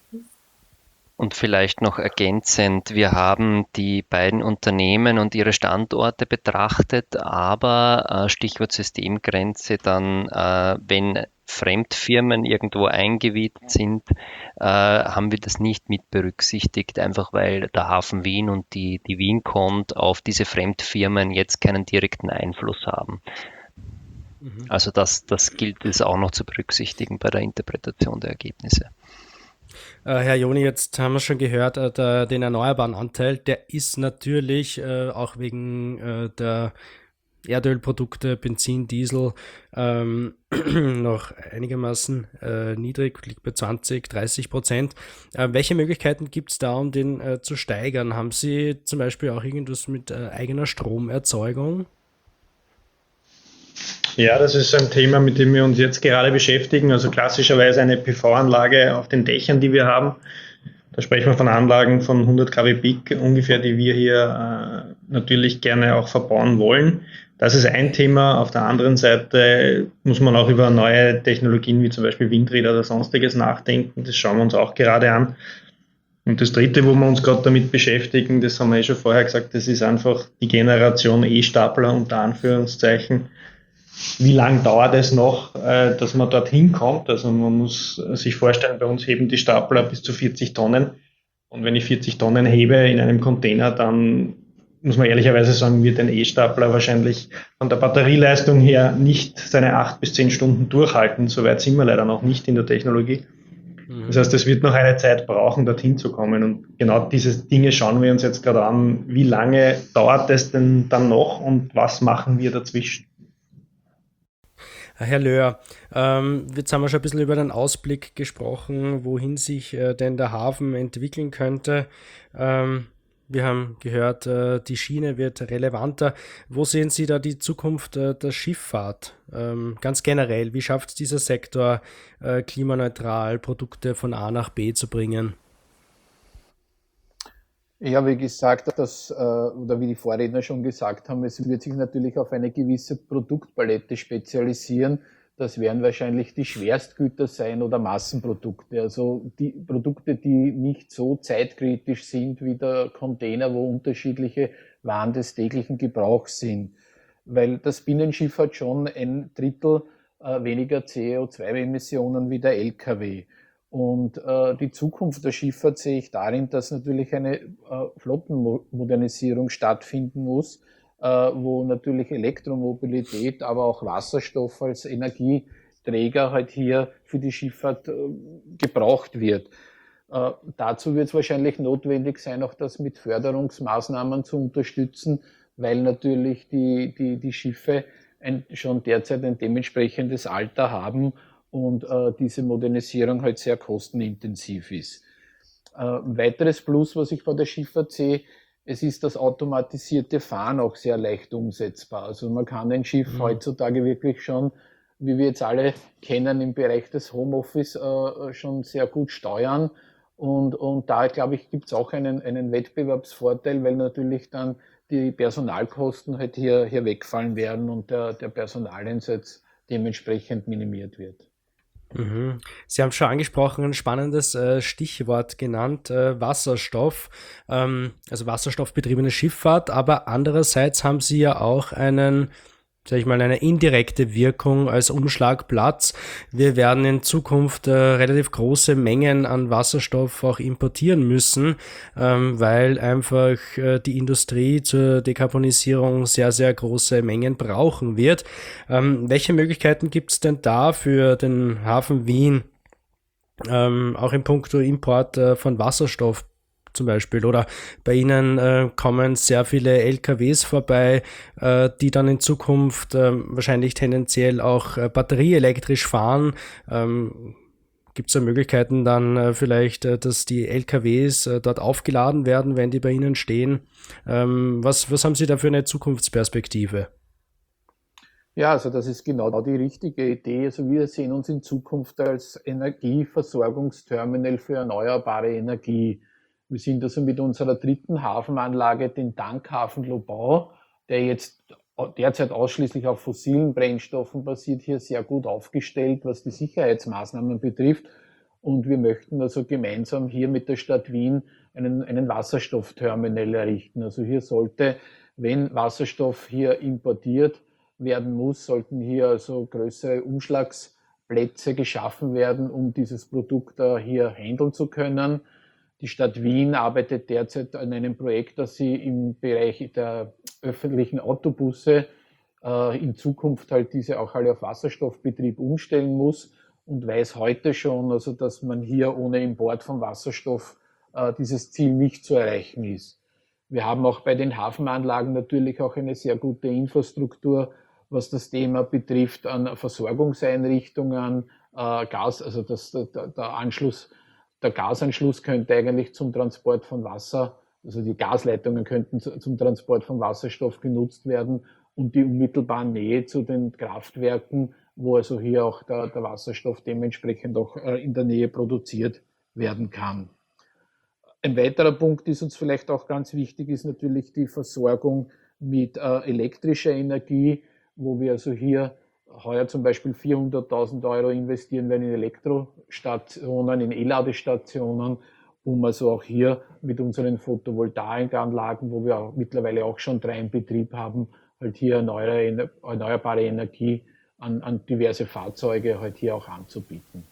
Speaker 5: Und vielleicht noch ergänzend, wir haben die beiden Unternehmen und ihre Standorte betrachtet, aber Stichwort Systemgrenze dann, wenn Fremdfirmen irgendwo eingewiesen sind, haben wir das nicht mit berücksichtigt, einfach weil der Hafen Wien und die Wincont auf diese Fremdfirmen jetzt keinen direkten Einfluss haben. Also das gilt es auch noch zu berücksichtigen bei der Interpretation der Ergebnisse.
Speaker 1: Herr Joni, jetzt haben wir schon gehört, den erneuerbaren Anteil, der ist natürlich auch wegen der Erdölprodukte, Benzin, Diesel noch einigermaßen niedrig, liegt bei 20-30%. Welche Möglichkeiten gibt es da, um den zu steigern? Haben Sie zum Beispiel auch irgendwas mit eigener Stromerzeugung?
Speaker 2: Ja, das ist ein Thema, mit dem wir uns jetzt gerade beschäftigen. Also klassischerweise eine PV-Anlage auf den Dächern, die wir haben. Da sprechen wir von Anlagen von 100 kW Peak ungefähr, die wir hier natürlich gerne auch verbauen wollen. Das ist ein Thema. Auf der anderen Seite muss man auch über neue Technologien wie zum Beispiel Windräder oder sonstiges nachdenken. Das schauen wir uns auch gerade an. Und das Dritte, wo wir uns gerade damit beschäftigen, das haben wir schon vorher gesagt, das ist einfach die Generation E-Stapler unter Anführungszeichen. Wie lang dauert es noch, dass man dorthin kommt? Also man muss sich vorstellen, bei uns heben die Stapler bis zu 40 Tonnen. Und wenn ich 40 Tonnen hebe in einem Container, dann muss man ehrlicherweise sagen, wird ein E-Stapler wahrscheinlich von der Batterieleistung her nicht seine 8 bis 10 Stunden durchhalten. Soweit sind wir leider noch nicht in der Technologie. Das heißt, es wird noch eine Zeit brauchen, dorthin zu kommen. Und genau diese Dinge schauen wir uns jetzt gerade an. Wie lange dauert es denn dann noch und was machen wir dazwischen?
Speaker 1: Herr Löhr, jetzt haben wir schon ein bisschen über den Ausblick gesprochen, wohin sich denn der Hafen entwickeln könnte. Wir haben gehört, die Schiene wird relevanter. Wo sehen Sie da die Zukunft der Schifffahrt? Ganz generell, wie schafft es dieser Sektor, klimaneutral Produkte von A nach B zu bringen?
Speaker 3: Ja, wie gesagt, oder wie die Vorredner schon gesagt haben, es wird sich natürlich auf eine gewisse Produktpalette spezialisieren. Das werden wahrscheinlich die Schwerstgüter sein oder Massenprodukte. Also die Produkte, die nicht so zeitkritisch sind wie der Container, wo unterschiedliche Waren des täglichen Gebrauchs sind. Weil das Binnenschiff hat schon 1/3 weniger CO2-Emissionen wie der LKW. Und die Zukunft der Schifffahrt sehe ich darin, dass natürlich eine Flottenmodernisierung stattfinden muss, wo natürlich Elektromobilität, aber auch Wasserstoff als Energieträger halt hier für die Schifffahrt gebraucht wird. Dazu wird es wahrscheinlich notwendig sein, auch das mit Förderungsmaßnahmen zu unterstützen, weil natürlich die Schiffe schon derzeit ein dementsprechendes Alter haben und diese Modernisierung halt sehr kostenintensiv ist. Ein weiteres Plus, was ich bei der Schifffahrt sehe, es ist das automatisierte Fahren auch sehr leicht umsetzbar. Also man kann ein Schiff heutzutage wirklich schon, wie wir jetzt alle kennen, im Bereich des Homeoffice schon sehr gut steuern. Und da, glaube ich, gibt es auch einen Wettbewerbsvorteil, weil natürlich dann die Personalkosten halt hier wegfallen werden und der Personaleinsatz dementsprechend minimiert wird.
Speaker 1: Sie haben schon angesprochen, ein spannendes Stichwort genannt, Wasserstoff, also wasserstoffbetriebene Schifffahrt, aber andererseits haben Sie ja auch eine indirekte Wirkung als Umschlagplatz. Wir werden in Zukunft relativ große Mengen an Wasserstoff auch importieren müssen, weil einfach die Industrie zur Dekarbonisierung sehr, sehr große Mengen brauchen wird. Welche Möglichkeiten gibt es denn da für den Hafen Wien, auch in puncto Import von Wasserstoff zum Beispiel? Oder bei Ihnen kommen sehr viele LKWs vorbei, die dann in Zukunft wahrscheinlich tendenziell auch batterieelektrisch fahren. Gibt es da Möglichkeiten dann vielleicht, dass die LKWs dort aufgeladen werden, wenn die bei Ihnen stehen? Was haben Sie da für eine Zukunftsperspektive?
Speaker 3: Ja, also das ist genau die richtige Idee. Also wir sehen uns in Zukunft als Energieversorgungsterminal für erneuerbare Energie. Wir sind also mit unserer dritten Hafenanlage, den Tankhafen Lobau, der jetzt derzeit ausschließlich auf fossilen Brennstoffen basiert, hier sehr gut aufgestellt, was die Sicherheitsmaßnahmen betrifft. Und wir möchten also gemeinsam hier mit der Stadt Wien einen Wasserstoffterminal errichten. Also hier sollte, wenn Wasserstoff hier importiert werden muss, sollten hier also größere Umschlagsplätze geschaffen werden, um dieses Produkt hier handeln zu können. Die Stadt Wien arbeitet derzeit an einem Projekt, dass sie im Bereich der öffentlichen Autobusse in Zukunft halt diese auch alle auf Wasserstoffbetrieb umstellen muss und weiß heute schon, also dass man hier ohne Import von Wasserstoff dieses Ziel nicht zu erreichen ist. Wir haben auch bei den Hafenanlagen natürlich auch eine sehr gute Infrastruktur, was das Thema betrifft an Versorgungseinrichtungen, Gas, also der Gasanschluss könnte eigentlich zum Transport von Wasser, also die Gasleitungen könnten zum Transport von Wasserstoff genutzt werden und die unmittelbare Nähe zu den Kraftwerken, wo also hier auch der Wasserstoff dementsprechend auch in der Nähe produziert werden kann. Ein weiterer Punkt, ist uns vielleicht auch ganz wichtig, ist natürlich die Versorgung mit elektrischer Energie, wo wir also hier heuer zum Beispiel 400.000 Euro investieren werden in Elektrostationen, in E-Ladestationen, um also auch hier mit unseren Photovoltaikanlagen, wo wir auch mittlerweile auch schon 3 in Betrieb haben, halt hier erneuerbare Energie an diverse Fahrzeuge halt hier auch anzubieten.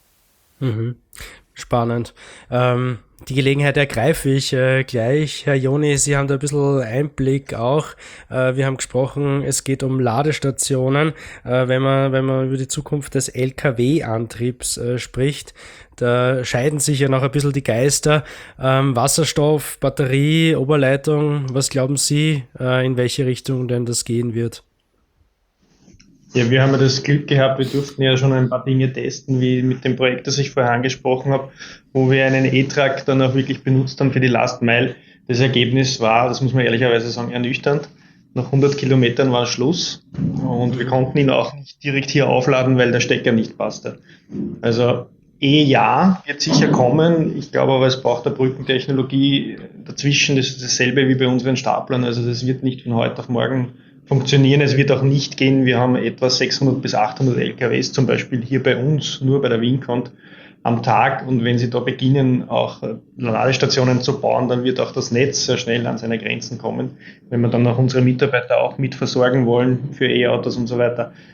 Speaker 1: Spannend. Die Gelegenheit ergreife ich gleich. Herr Joni, Sie haben da ein bisschen Einblick auch. Wir haben gesprochen, es geht um Ladestationen. Wenn man über die Zukunft des Lkw-Antriebs spricht, da scheiden sich ja noch ein bisschen die Geister. Wasserstoff, Batterie, Oberleitung, was glauben Sie, in welche Richtung denn das gehen wird?
Speaker 2: Ja, wir haben ja das Glück gehabt, wir durften ja schon ein paar Dinge testen, wie mit dem Projekt, das ich vorher angesprochen habe, wo wir einen E-Truck dann auch wirklich benutzt haben für die Last Mile. Das Ergebnis war, das muss man ehrlicherweise sagen, ernüchternd. Nach 100 Kilometern war Schluss und wir konnten ihn auch nicht direkt hier aufladen, weil der Stecker nicht passte. Also ja, wird sicher kommen. Ich glaube aber, es braucht eine Brückentechnologie dazwischen. Das ist dasselbe wie bei unseren Staplern. Also das wird nicht von heute auf morgen funktionieren. Es wird auch nicht gehen. Wir haben etwa 600 bis 800 LKWs zum Beispiel hier bei uns, nur bei der Wincont am Tag. Und wenn Sie da beginnen, auch Ladestationen zu bauen, dann wird auch das Netz sehr schnell an seine Grenzen kommen. Wenn wir dann auch unsere Mitarbeiter auch mit versorgen wollen für E-Autos und so weiter,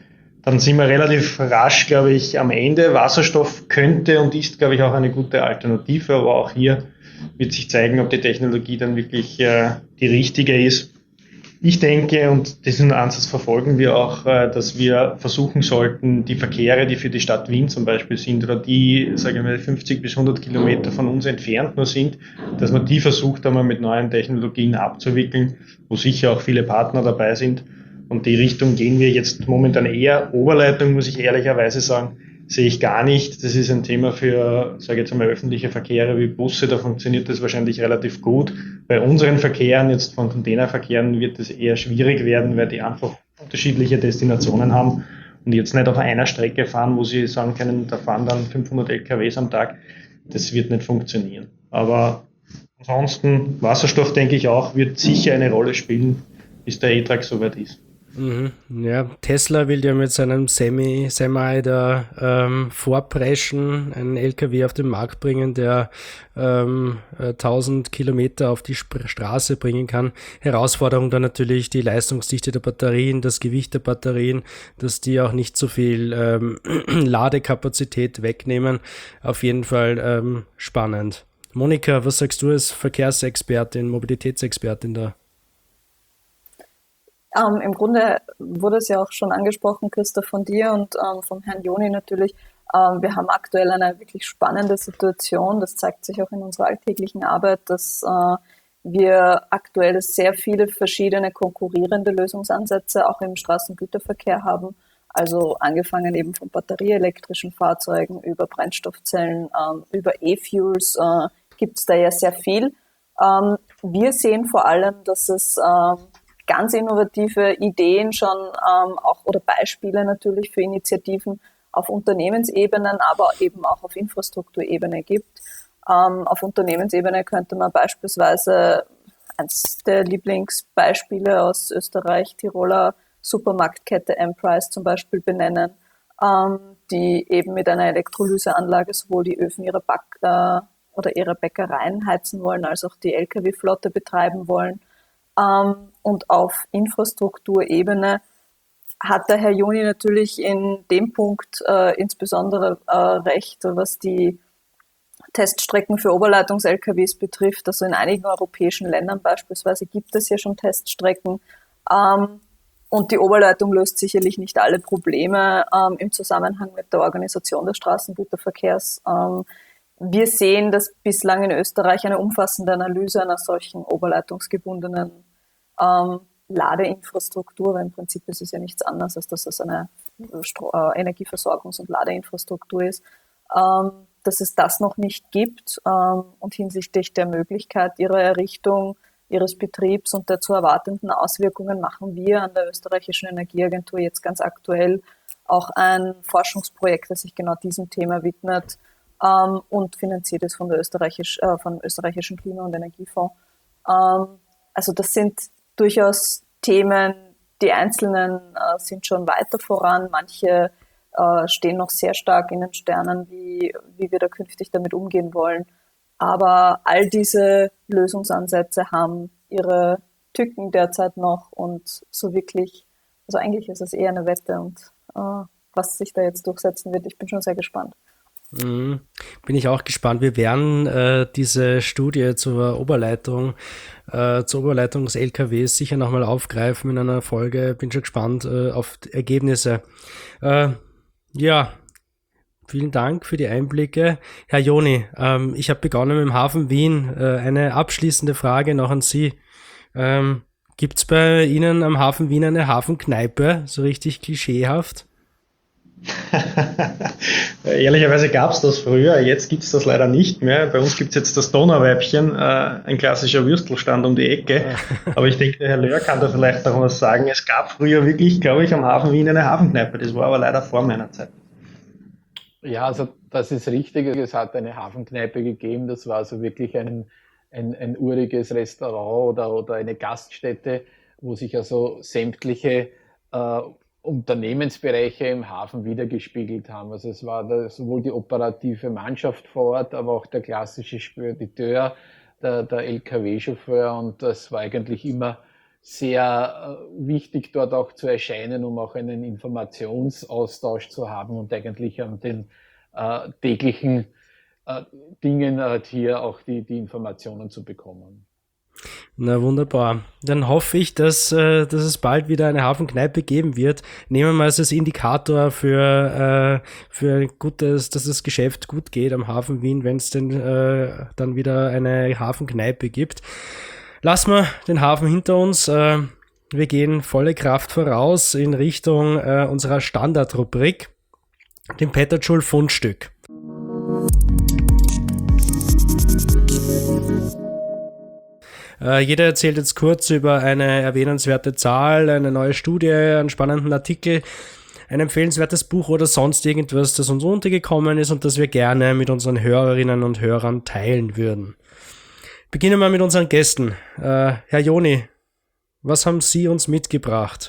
Speaker 2: dann sind wir relativ rasch, glaube ich, am Ende. Wasserstoff könnte und ist, glaube ich, auch eine gute Alternative, aber auch hier wird sich zeigen, ob die Technologie dann wirklich die richtige ist. Ich denke, und diesen Ansatz verfolgen wir auch, dass wir versuchen sollten, die Verkehre, die für die Stadt Wien zum Beispiel sind oder die, sagen wir, 50 bis 100 Kilometer von uns entfernt nur sind, dass man die versucht, einmal mit neuen Technologien abzuwickeln, wo sicher auch viele Partner dabei sind. Und die Richtung gehen wir jetzt momentan eher. Oberleitung, muss ich ehrlicherweise sagen, sehe ich gar nicht. Das ist ein Thema für, sage ich jetzt einmal, öffentliche Verkehre wie Busse. Da funktioniert das wahrscheinlich relativ gut. Bei unseren Verkehren, jetzt von Containerverkehren, wird es eher schwierig werden, weil die einfach unterschiedliche Destinationen haben und jetzt nicht auf einer Strecke fahren, wo sie sagen können, da fahren dann 500 LKWs am Tag. Das wird nicht funktionieren. Aber ansonsten, Wasserstoff, denke ich auch, wird sicher eine Rolle spielen, bis der E-Truck soweit ist.
Speaker 1: Ja, Tesla will ja mit seinem Semi da vorpreschen, einen LKW auf den Markt bringen, der 1000 Kilometer auf die Straße bringen kann. Herausforderung dann natürlich die Leistungsdichte der Batterien, das Gewicht der Batterien, dass die auch nicht so viel Ladekapazität wegnehmen. Auf jeden Fall spannend. Monika, was sagst du als Verkehrsexpertin, Mobilitätsexpertin da?
Speaker 4: Im Grunde wurde es ja auch schon angesprochen, Christoph, von dir und vom Herrn Joni natürlich. Wir haben aktuell eine wirklich spannende Situation. Das zeigt sich auch in unserer alltäglichen Arbeit, dass wir aktuell sehr viele verschiedene konkurrierende Lösungsansätze auch im Straßengüterverkehr haben. Also angefangen eben von batterieelektrischen Fahrzeugen über Brennstoffzellen, über E-Fuels gibt es da ja sehr viel. Wir sehen vor allem, dass es ganz innovative Ideen schon auch oder Beispiele natürlich für Initiativen auf Unternehmensebenen, aber eben auch auf Infrastrukturebene gibt. Auf Unternehmensebene könnte man beispielsweise eines der Lieblingsbeispiele aus Österreich, Tiroler Supermarktkette Emprise zum Beispiel benennen, die eben mit einer Elektrolyseanlage sowohl die Öfen ihrer oder ihrer Bäckereien heizen wollen, als auch die Lkw-Flotte betreiben wollen. Und auf Infrastrukturebene hat der Herr Joni natürlich in dem Punkt insbesondere recht, was die Teststrecken für Oberleitungs-LKWs betrifft. Also in einigen europäischen Ländern beispielsweise gibt es ja schon Teststrecken. Und die Oberleitung löst sicherlich nicht alle Probleme im Zusammenhang mit der Organisation des Straßengüterverkehrs. Wir sehen, dass bislang in Österreich eine umfassende Analyse einer solchen oberleitungsgebundenen Ladeinfrastruktur, weil im Prinzip ist es ja nichts anderes, als dass es eine Energieversorgungs- und Ladeinfrastruktur ist, dass es das noch nicht gibt und hinsichtlich der Möglichkeit ihrer Errichtung, ihres Betriebs und der zu erwartenden Auswirkungen machen wir an der Österreichischen Energieagentur jetzt ganz aktuell auch ein Forschungsprojekt, das sich genau diesem Thema widmet und finanziert ist vom österreichischen Klima- und Energiefonds. Also das sind durchaus Themen, die einzelnen sind schon weiter voran, manche stehen noch sehr stark in den Sternen, wie wir da künftig damit umgehen wollen. Aber all diese Lösungsansätze haben ihre Tücken derzeit noch und so wirklich, also eigentlich ist es eher eine Wette und was sich da jetzt durchsetzen wird, ich bin schon sehr gespannt.
Speaker 1: Bin ich auch gespannt. Wir werden diese Studie zur Oberleitung des LKWs sicher nochmal aufgreifen in einer Folge. Bin schon gespannt auf die Ergebnisse. Ja, vielen Dank für die Einblicke. Herr Joni, ich habe begonnen mit dem Hafen Wien. Eine abschließende Frage noch an Sie. Gibt es bei Ihnen am Hafen Wien eine Hafenkneipe, so richtig klischeehaft?
Speaker 2: Ehrlicherweise gab es das früher, jetzt gibt es das leider nicht mehr. Bei uns gibt es jetzt das Donauweibchen, ein klassischer Würstelstand um die Ecke. Aber ich denke, der Herr Löhr kann da vielleicht noch was sagen. Es gab früher wirklich, glaube ich, am Hafen Wien eine Hafenkneipe. Das war aber leider vor meiner Zeit.
Speaker 3: Ja, also das ist richtig. Es hat eine Hafenkneipe gegeben. Das war also wirklich ein uriges Restaurant oder eine Gaststätte, wo sich also sämtliche Unternehmensbereiche im Hafen wiedergespiegelt haben. Also es war sowohl die operative Mannschaft vor Ort, aber auch der klassische Spediteur, der LKW-Chauffeur und das war eigentlich immer sehr wichtig, dort auch zu erscheinen, um auch einen Informationsaustausch zu haben und eigentlich an den täglichen Dingen hier auch die Informationen zu bekommen.
Speaker 1: Na wunderbar. Dann hoffe ich, dass es bald wieder eine Hafenkneipe geben wird. Nehmen wir mal als Indikator für dass das Geschäft gut geht am Hafen Wien, wenn es denn dann wieder eine Hafenkneipe gibt. Lassen wir den Hafen hinter uns. Wir gehen volle Kraft voraus in Richtung unserer Standardrubrik, dem Petterjoule Fundstück. Jeder erzählt jetzt kurz über eine erwähnenswerte Zahl, eine neue Studie, einen spannenden Artikel, ein empfehlenswertes Buch oder sonst irgendwas, das uns untergekommen ist und das wir gerne mit unseren Hörerinnen und Hörern teilen würden. Beginnen wir mit unseren Gästen. Herr Joni, was haben Sie uns mitgebracht?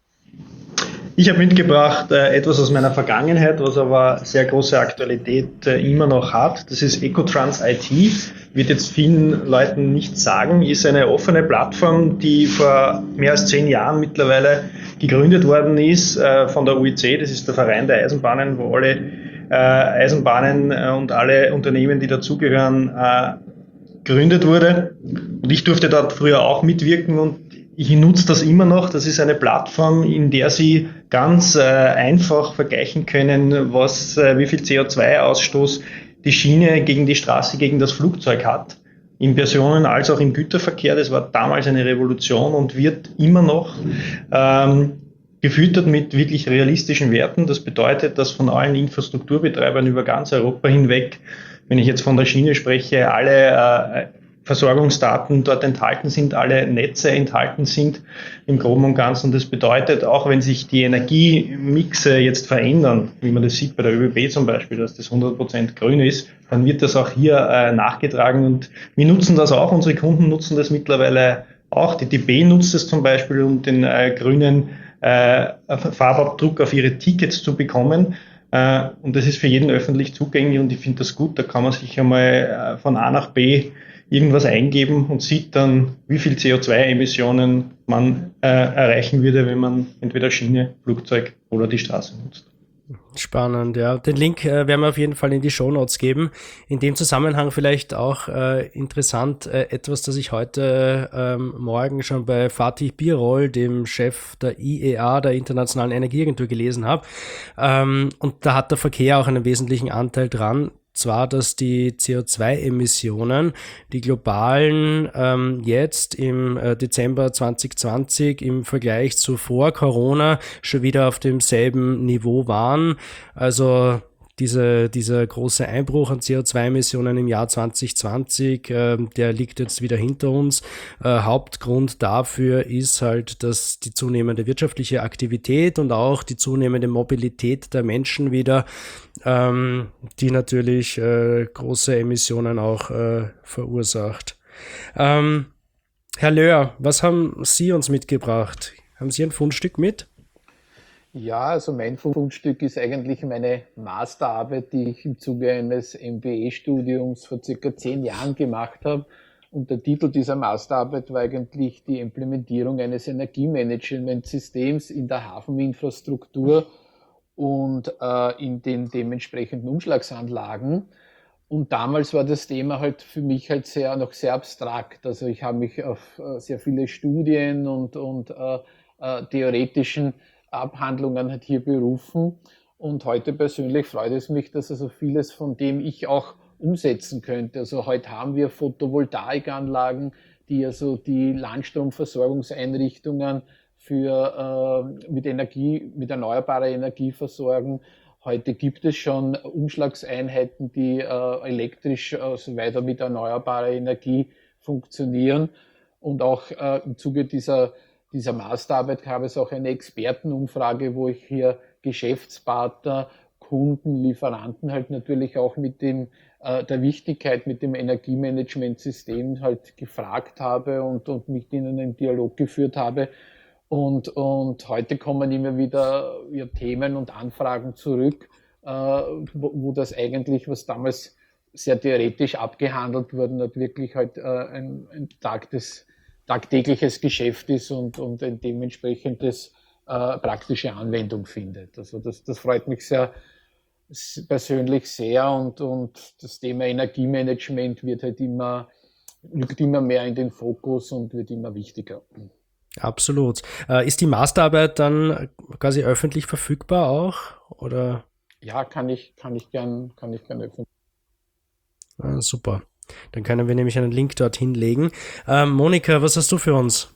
Speaker 2: Ich habe mitgebracht etwas aus meiner Vergangenheit, was aber sehr große Aktualität immer noch hat. Das ist Ecotrans IT. Wird jetzt vielen Leuten nichts sagen, ist eine offene Plattform, die vor mehr als 10 Jahren mittlerweile gegründet worden ist von der UIC. Das ist der Verein der Eisenbahnen, wo alle Eisenbahnen und alle Unternehmen, die dazugehören, gegründet wurde. Und ich durfte dort früher auch mitwirken und ich nutze das immer noch. Das ist eine Plattform, in der Sie ganz einfach vergleichen können, wie viel CO2-Ausstoß die Schiene gegen die Straße, gegen das Flugzeug hat. Im Personen- als auch im Güterverkehr. Das war damals eine Revolution und wird immer noch gefüttert mit wirklich realistischen Werten. Das bedeutet, dass von allen Infrastrukturbetreibern über ganz Europa hinweg, wenn ich jetzt von der Schiene spreche, alle Versorgungsdaten dort enthalten sind, alle Netze enthalten sind im Groben und Ganzen. Das bedeutet, auch wenn sich die Energiemixe jetzt verändern, wie man das sieht bei der ÖBB zum Beispiel, dass das 100% grün ist, dann wird das auch hier nachgetragen und wir nutzen das auch, unsere Kunden nutzen das mittlerweile auch. Die DB nutzt es zum Beispiel, um den grünen Farbabdruck auf ihre Tickets zu bekommen. Und das ist für jeden öffentlich zugänglich und ich finde das gut. Da kann man sich einmal von A nach B irgendwas eingeben und sieht dann, wie viel CO2-Emissionen man erreichen würde, wenn man entweder Schiene, Flugzeug oder die Straße nutzt.
Speaker 1: Spannend, ja. Den Link werden wir auf jeden Fall in die Shownotes geben. In dem Zusammenhang vielleicht auch interessant, etwas, das ich heute Morgen schon bei Fatih Birol, dem Chef der IEA, der Internationalen Energieagentur, gelesen habe. Und da hat der Verkehr auch einen wesentlichen Anteil dran. Zwar, dass die CO2-Emissionen, die globalen, jetzt im Dezember 2020 im Vergleich zu vor Corona schon wieder auf demselben Niveau waren. Also dieser große Einbruch an CO2-Emissionen im Jahr 2020, der liegt jetzt wieder hinter uns. Hauptgrund dafür ist halt, dass die zunehmende wirtschaftliche Aktivität und auch die zunehmende Mobilität der Menschen wieder, die natürlich große Emissionen auch verursacht. Herr Löhr, was haben Sie uns mitgebracht? Haben Sie ein Fundstück mit?
Speaker 3: Ja, also mein Fundstück ist eigentlich meine Masterarbeit, die ich im Zuge eines MBA-Studiums vor circa 10 Jahren gemacht habe. Und der Titel dieser Masterarbeit war eigentlich die Implementierung eines Energiemanagementsystems in der Hafeninfrastruktur und in den dementsprechenden Umschlagsanlagen. Und damals war das Thema halt für mich halt noch sehr abstrakt. Also ich habe mich auf sehr viele Studien und theoretischen Abhandlungen hat hier berufen und heute persönlich freut es mich, dass also vieles von dem ich auch umsetzen könnte. Also heute haben wir Photovoltaikanlagen, die also die Landstromversorgungseinrichtungen mit erneuerbarer Energie versorgen. Heute gibt es schon Umschlagseinheiten, die elektrisch also weiter mit erneuerbarer Energie funktionieren und auch im Zuge dieser Masterarbeit gab es auch eine Expertenumfrage, wo ich hier Geschäftspartner, Kunden, Lieferanten halt natürlich auch mit der Wichtigkeit mit dem Energiemanagementsystem halt gefragt habe und mit ihnen einen Dialog geführt habe. Und heute kommen immer wieder Themen und Anfragen zurück, wo das eigentlich, was damals sehr theoretisch abgehandelt wurde, hat wirklich halt ein Tag des tagtägliches Geschäft ist und ein dementsprechendes praktische Anwendung findet. Also das freut mich persönlich sehr und das Thema Energiemanagement rückt immer mehr in den Fokus und wird immer wichtiger.
Speaker 1: Absolut. Ist die Masterarbeit dann quasi öffentlich verfügbar auch? Oder?
Speaker 3: Ja, kann ich gern öffentlich.
Speaker 1: Super. Dann können wir nämlich einen Link dorthin legen. Monika, was hast du für uns?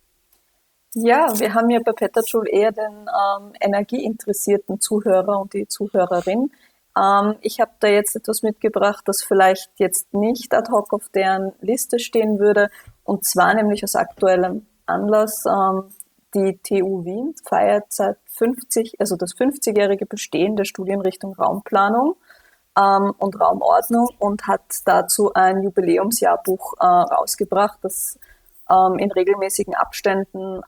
Speaker 4: Ja, wir haben ja bei Petajoule eher den energieinteressierten Zuhörer und die Zuhörerin. Ich habe da jetzt etwas mitgebracht, das vielleicht jetzt nicht ad hoc auf deren Liste stehen würde, und zwar nämlich aus aktuellem Anlass. Die TU Wien feiert seit das 50-jährige Bestehen der Studienrichtung Raumplanung und Raumordnung und hat dazu ein Jubiläumsjahrbuch rausgebracht, das in regelmäßigen Abständen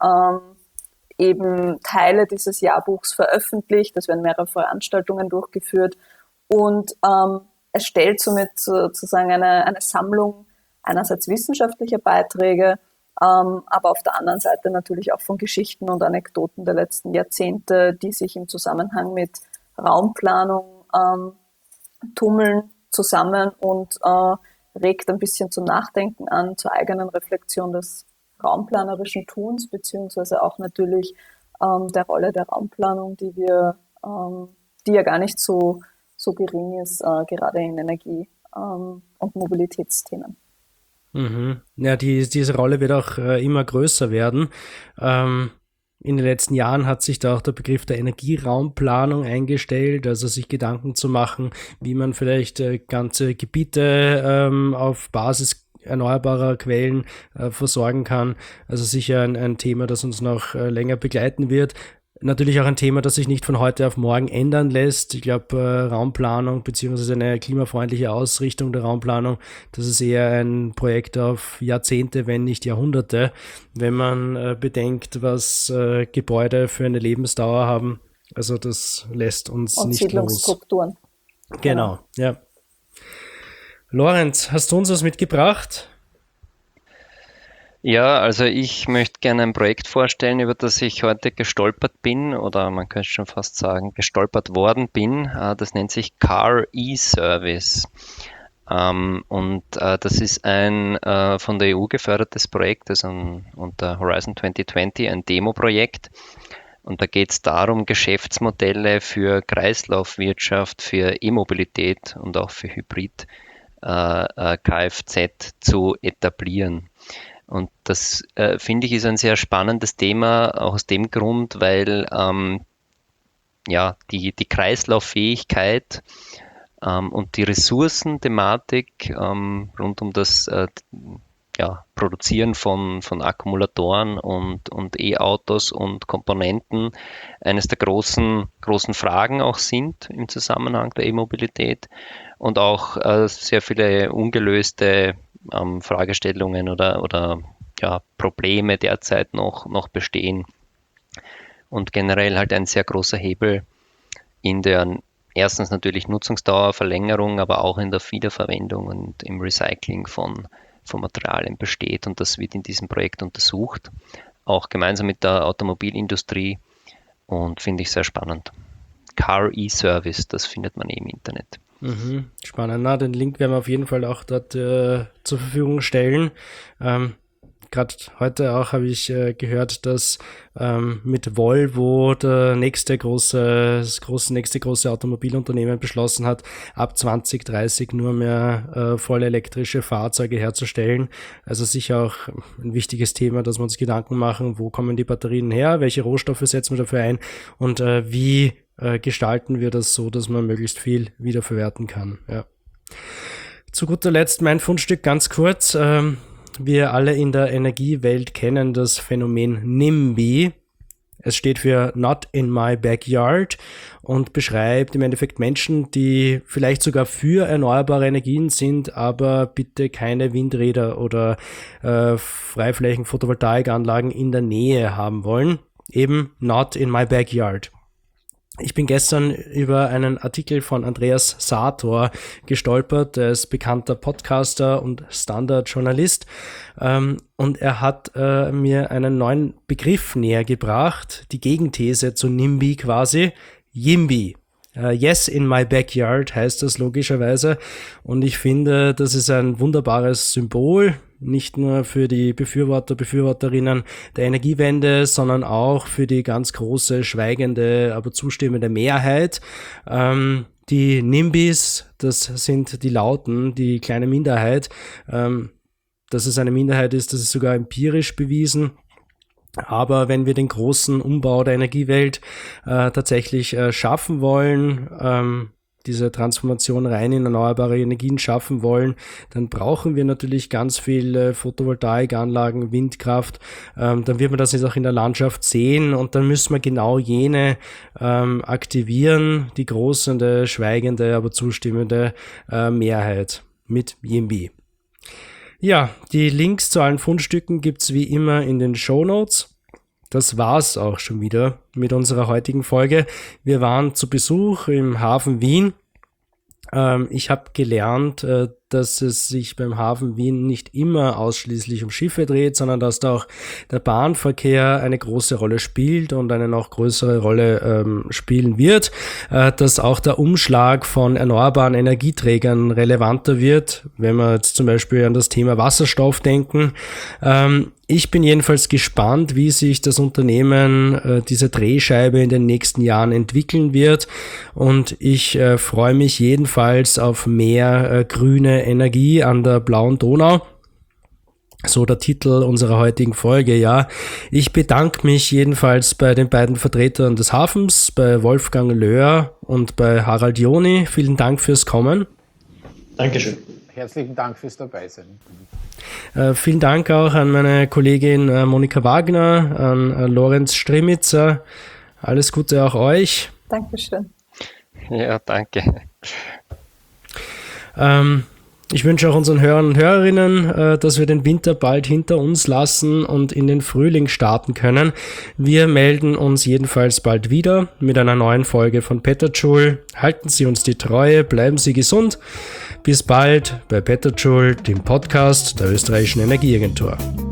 Speaker 4: eben Teile dieses Jahrbuchs veröffentlicht. Es werden mehrere Veranstaltungen durchgeführt und es stellt somit sozusagen eine Sammlung einerseits wissenschaftlicher Beiträge, aber auf der anderen Seite natürlich auch von Geschichten und Anekdoten der letzten Jahrzehnte, die sich im Zusammenhang mit Raumplanung tummeln, zusammen und regt ein bisschen zum Nachdenken an, zur eigenen Reflexion des raumplanerischen Tuns, beziehungsweise auch natürlich der Rolle der Raumplanung, die ja gar nicht so gering ist, gerade in Energie- und Mobilitätsthemen.
Speaker 1: Mhm. Ja, diese Rolle wird auch immer größer werden. In den letzten Jahren hat sich da auch der Begriff der Energieraumplanung eingestellt, also sich Gedanken zu machen, wie man vielleicht ganze Gebiete auf Basis erneuerbarer Quellen versorgen kann. Also sicher ein Thema, das uns noch länger begleiten wird. Natürlich auch ein Thema, das sich nicht von heute auf morgen ändern lässt. Ich glaube, Raumplanung beziehungsweise eine klimafreundliche Ausrichtung der Raumplanung, das ist eher ein Projekt auf Jahrzehnte, wenn nicht Jahrhunderte, wenn man bedenkt, was Gebäude für eine Lebensdauer haben. Also das lässt uns
Speaker 4: und
Speaker 1: nicht los.
Speaker 4: Siedlungsstrukturen.
Speaker 1: Genau, ja. Lorenz, hast du uns was mitgebracht?
Speaker 5: Ja, also ich möchte gerne ein Projekt vorstellen, über das ich heute gestolpert bin oder man könnte schon fast sagen, gestolpert worden bin. Das nennt sich Car E-Service. Das ist ein von der EU gefördertes Projekt, also unter Horizon 2020 ein Demo-Projekt. Und da geht es darum, Geschäftsmodelle für Kreislaufwirtschaft, für E-Mobilität und auch für Hybrid Kfz zu etablieren. Und das finde ich ist ein sehr spannendes Thema, auch aus dem Grund, weil die Kreislauffähigkeit und die Ressourcenthematik rund um das Produzieren von Akkumulatoren und E-Autos und Komponenten eines der großen Fragen auch sind im Zusammenhang der E-Mobilität und auch sehr viele ungelöste Fragestellungen oder Probleme derzeit noch bestehen und generell halt ein sehr großer Hebel in der erstens natürlich Nutzungsdauerverlängerung, aber auch in der Wiederverwendung und im Recycling von Materialien besteht und das wird in diesem Projekt untersucht, auch gemeinsam mit der Automobilindustrie und finde ich sehr spannend. Car E-Service, das findet man im Internet.
Speaker 1: Mhm, spannend. Na, den Link werden wir auf jeden Fall auch dort zur Verfügung stellen. Gerade heute auch habe ich gehört, dass mit Volvo das nächste große Automobilunternehmen beschlossen hat, ab 2030 nur mehr voll elektrische Fahrzeuge herzustellen. Also sicher auch ein wichtiges Thema, dass wir uns Gedanken machen, wo kommen die Batterien her, welche Rohstoffe setzen wir dafür ein und wie gestalten wir das so, dass man möglichst viel wiederverwerten kann. Ja. Zu guter Letzt mein Fundstück ganz kurz. Wir alle in der Energiewelt kennen das Phänomen NIMBY. Es steht für Not in my backyard und beschreibt im Endeffekt Menschen, die vielleicht sogar für erneuerbare Energien sind, aber bitte keine Windräder oder Freiflächen-Photovoltaikanlagen in der Nähe haben wollen. Eben Not in my backyard. Ich bin gestern über einen Artikel von Andreas Sator gestolpert. Er ist bekannter Podcaster und Standardjournalist. Und er hat mir einen neuen Begriff näher gebracht, die Gegenthese zu NIMBY quasi, YIMBY. Yes in my backyard heißt das logischerweise. Und ich finde, das ist ein wunderbares Symbol, nicht nur für die Befürworterinnen der Energiewende, sondern auch für die ganz große, schweigende, aber zustimmende Mehrheit. Die NIMBYs, das sind die Lauten, die kleine Minderheit. Dass es eine Minderheit ist, das ist sogar empirisch bewiesen. Aber wenn wir den großen Umbau der Energiewelt tatsächlich schaffen wollen, diese Transformation rein in erneuerbare Energien schaffen wollen, dann brauchen wir natürlich ganz viele Photovoltaikanlagen, Windkraft. Dann wird man das jetzt auch in der Landschaft sehen und dann müssen wir genau jene aktivieren, die große, schweigende, aber zustimmende Mehrheit mit YIMBY. Ja, die Links zu allen Fundstücken gibt's wie immer in den Shownotes. Das war's auch schon wieder mit unserer heutigen Folge. Wir waren zu Besuch im Hafen Wien. Ich habe gelernt, dass es sich beim Hafen Wien nicht immer ausschließlich um Schiffe dreht, sondern dass da auch der Bahnverkehr eine große Rolle spielt und eine noch größere Rolle spielen wird, dass auch der Umschlag von erneuerbaren Energieträgern relevanter wird, wenn wir jetzt zum Beispiel an das Thema Wasserstoff denken. Ich bin jedenfalls gespannt, wie sich das Unternehmen, diese Drehscheibe in den nächsten Jahren entwickeln wird und ich freue mich jedenfalls auf mehr grüne Energie an der blauen Donau. So der Titel unserer heutigen Folge, ja. Ich bedanke mich jedenfalls bei den beiden Vertretern des Hafens, bei Wolfgang Löhr und bei Harald Joni. Vielen Dank fürs Kommen.
Speaker 2: Dankeschön.
Speaker 3: Herzlichen Dank fürs Dabeisein.
Speaker 1: Vielen Dank auch an meine Kollegin Monika Wagner, an Lorenz Strimitzer. Alles Gute auch euch.
Speaker 4: Dankeschön.
Speaker 5: Ja, danke.
Speaker 1: Ich wünsche auch unseren Hörern und Hörerinnen, dass wir den Winter bald hinter uns lassen und in den Frühling starten können. Wir melden uns jedenfalls bald wieder mit einer neuen Folge von Petterjoule. Halten Sie uns die Treue, bleiben Sie gesund. Bis bald bei Petterjoule, dem Podcast der Österreichischen Energieagentur.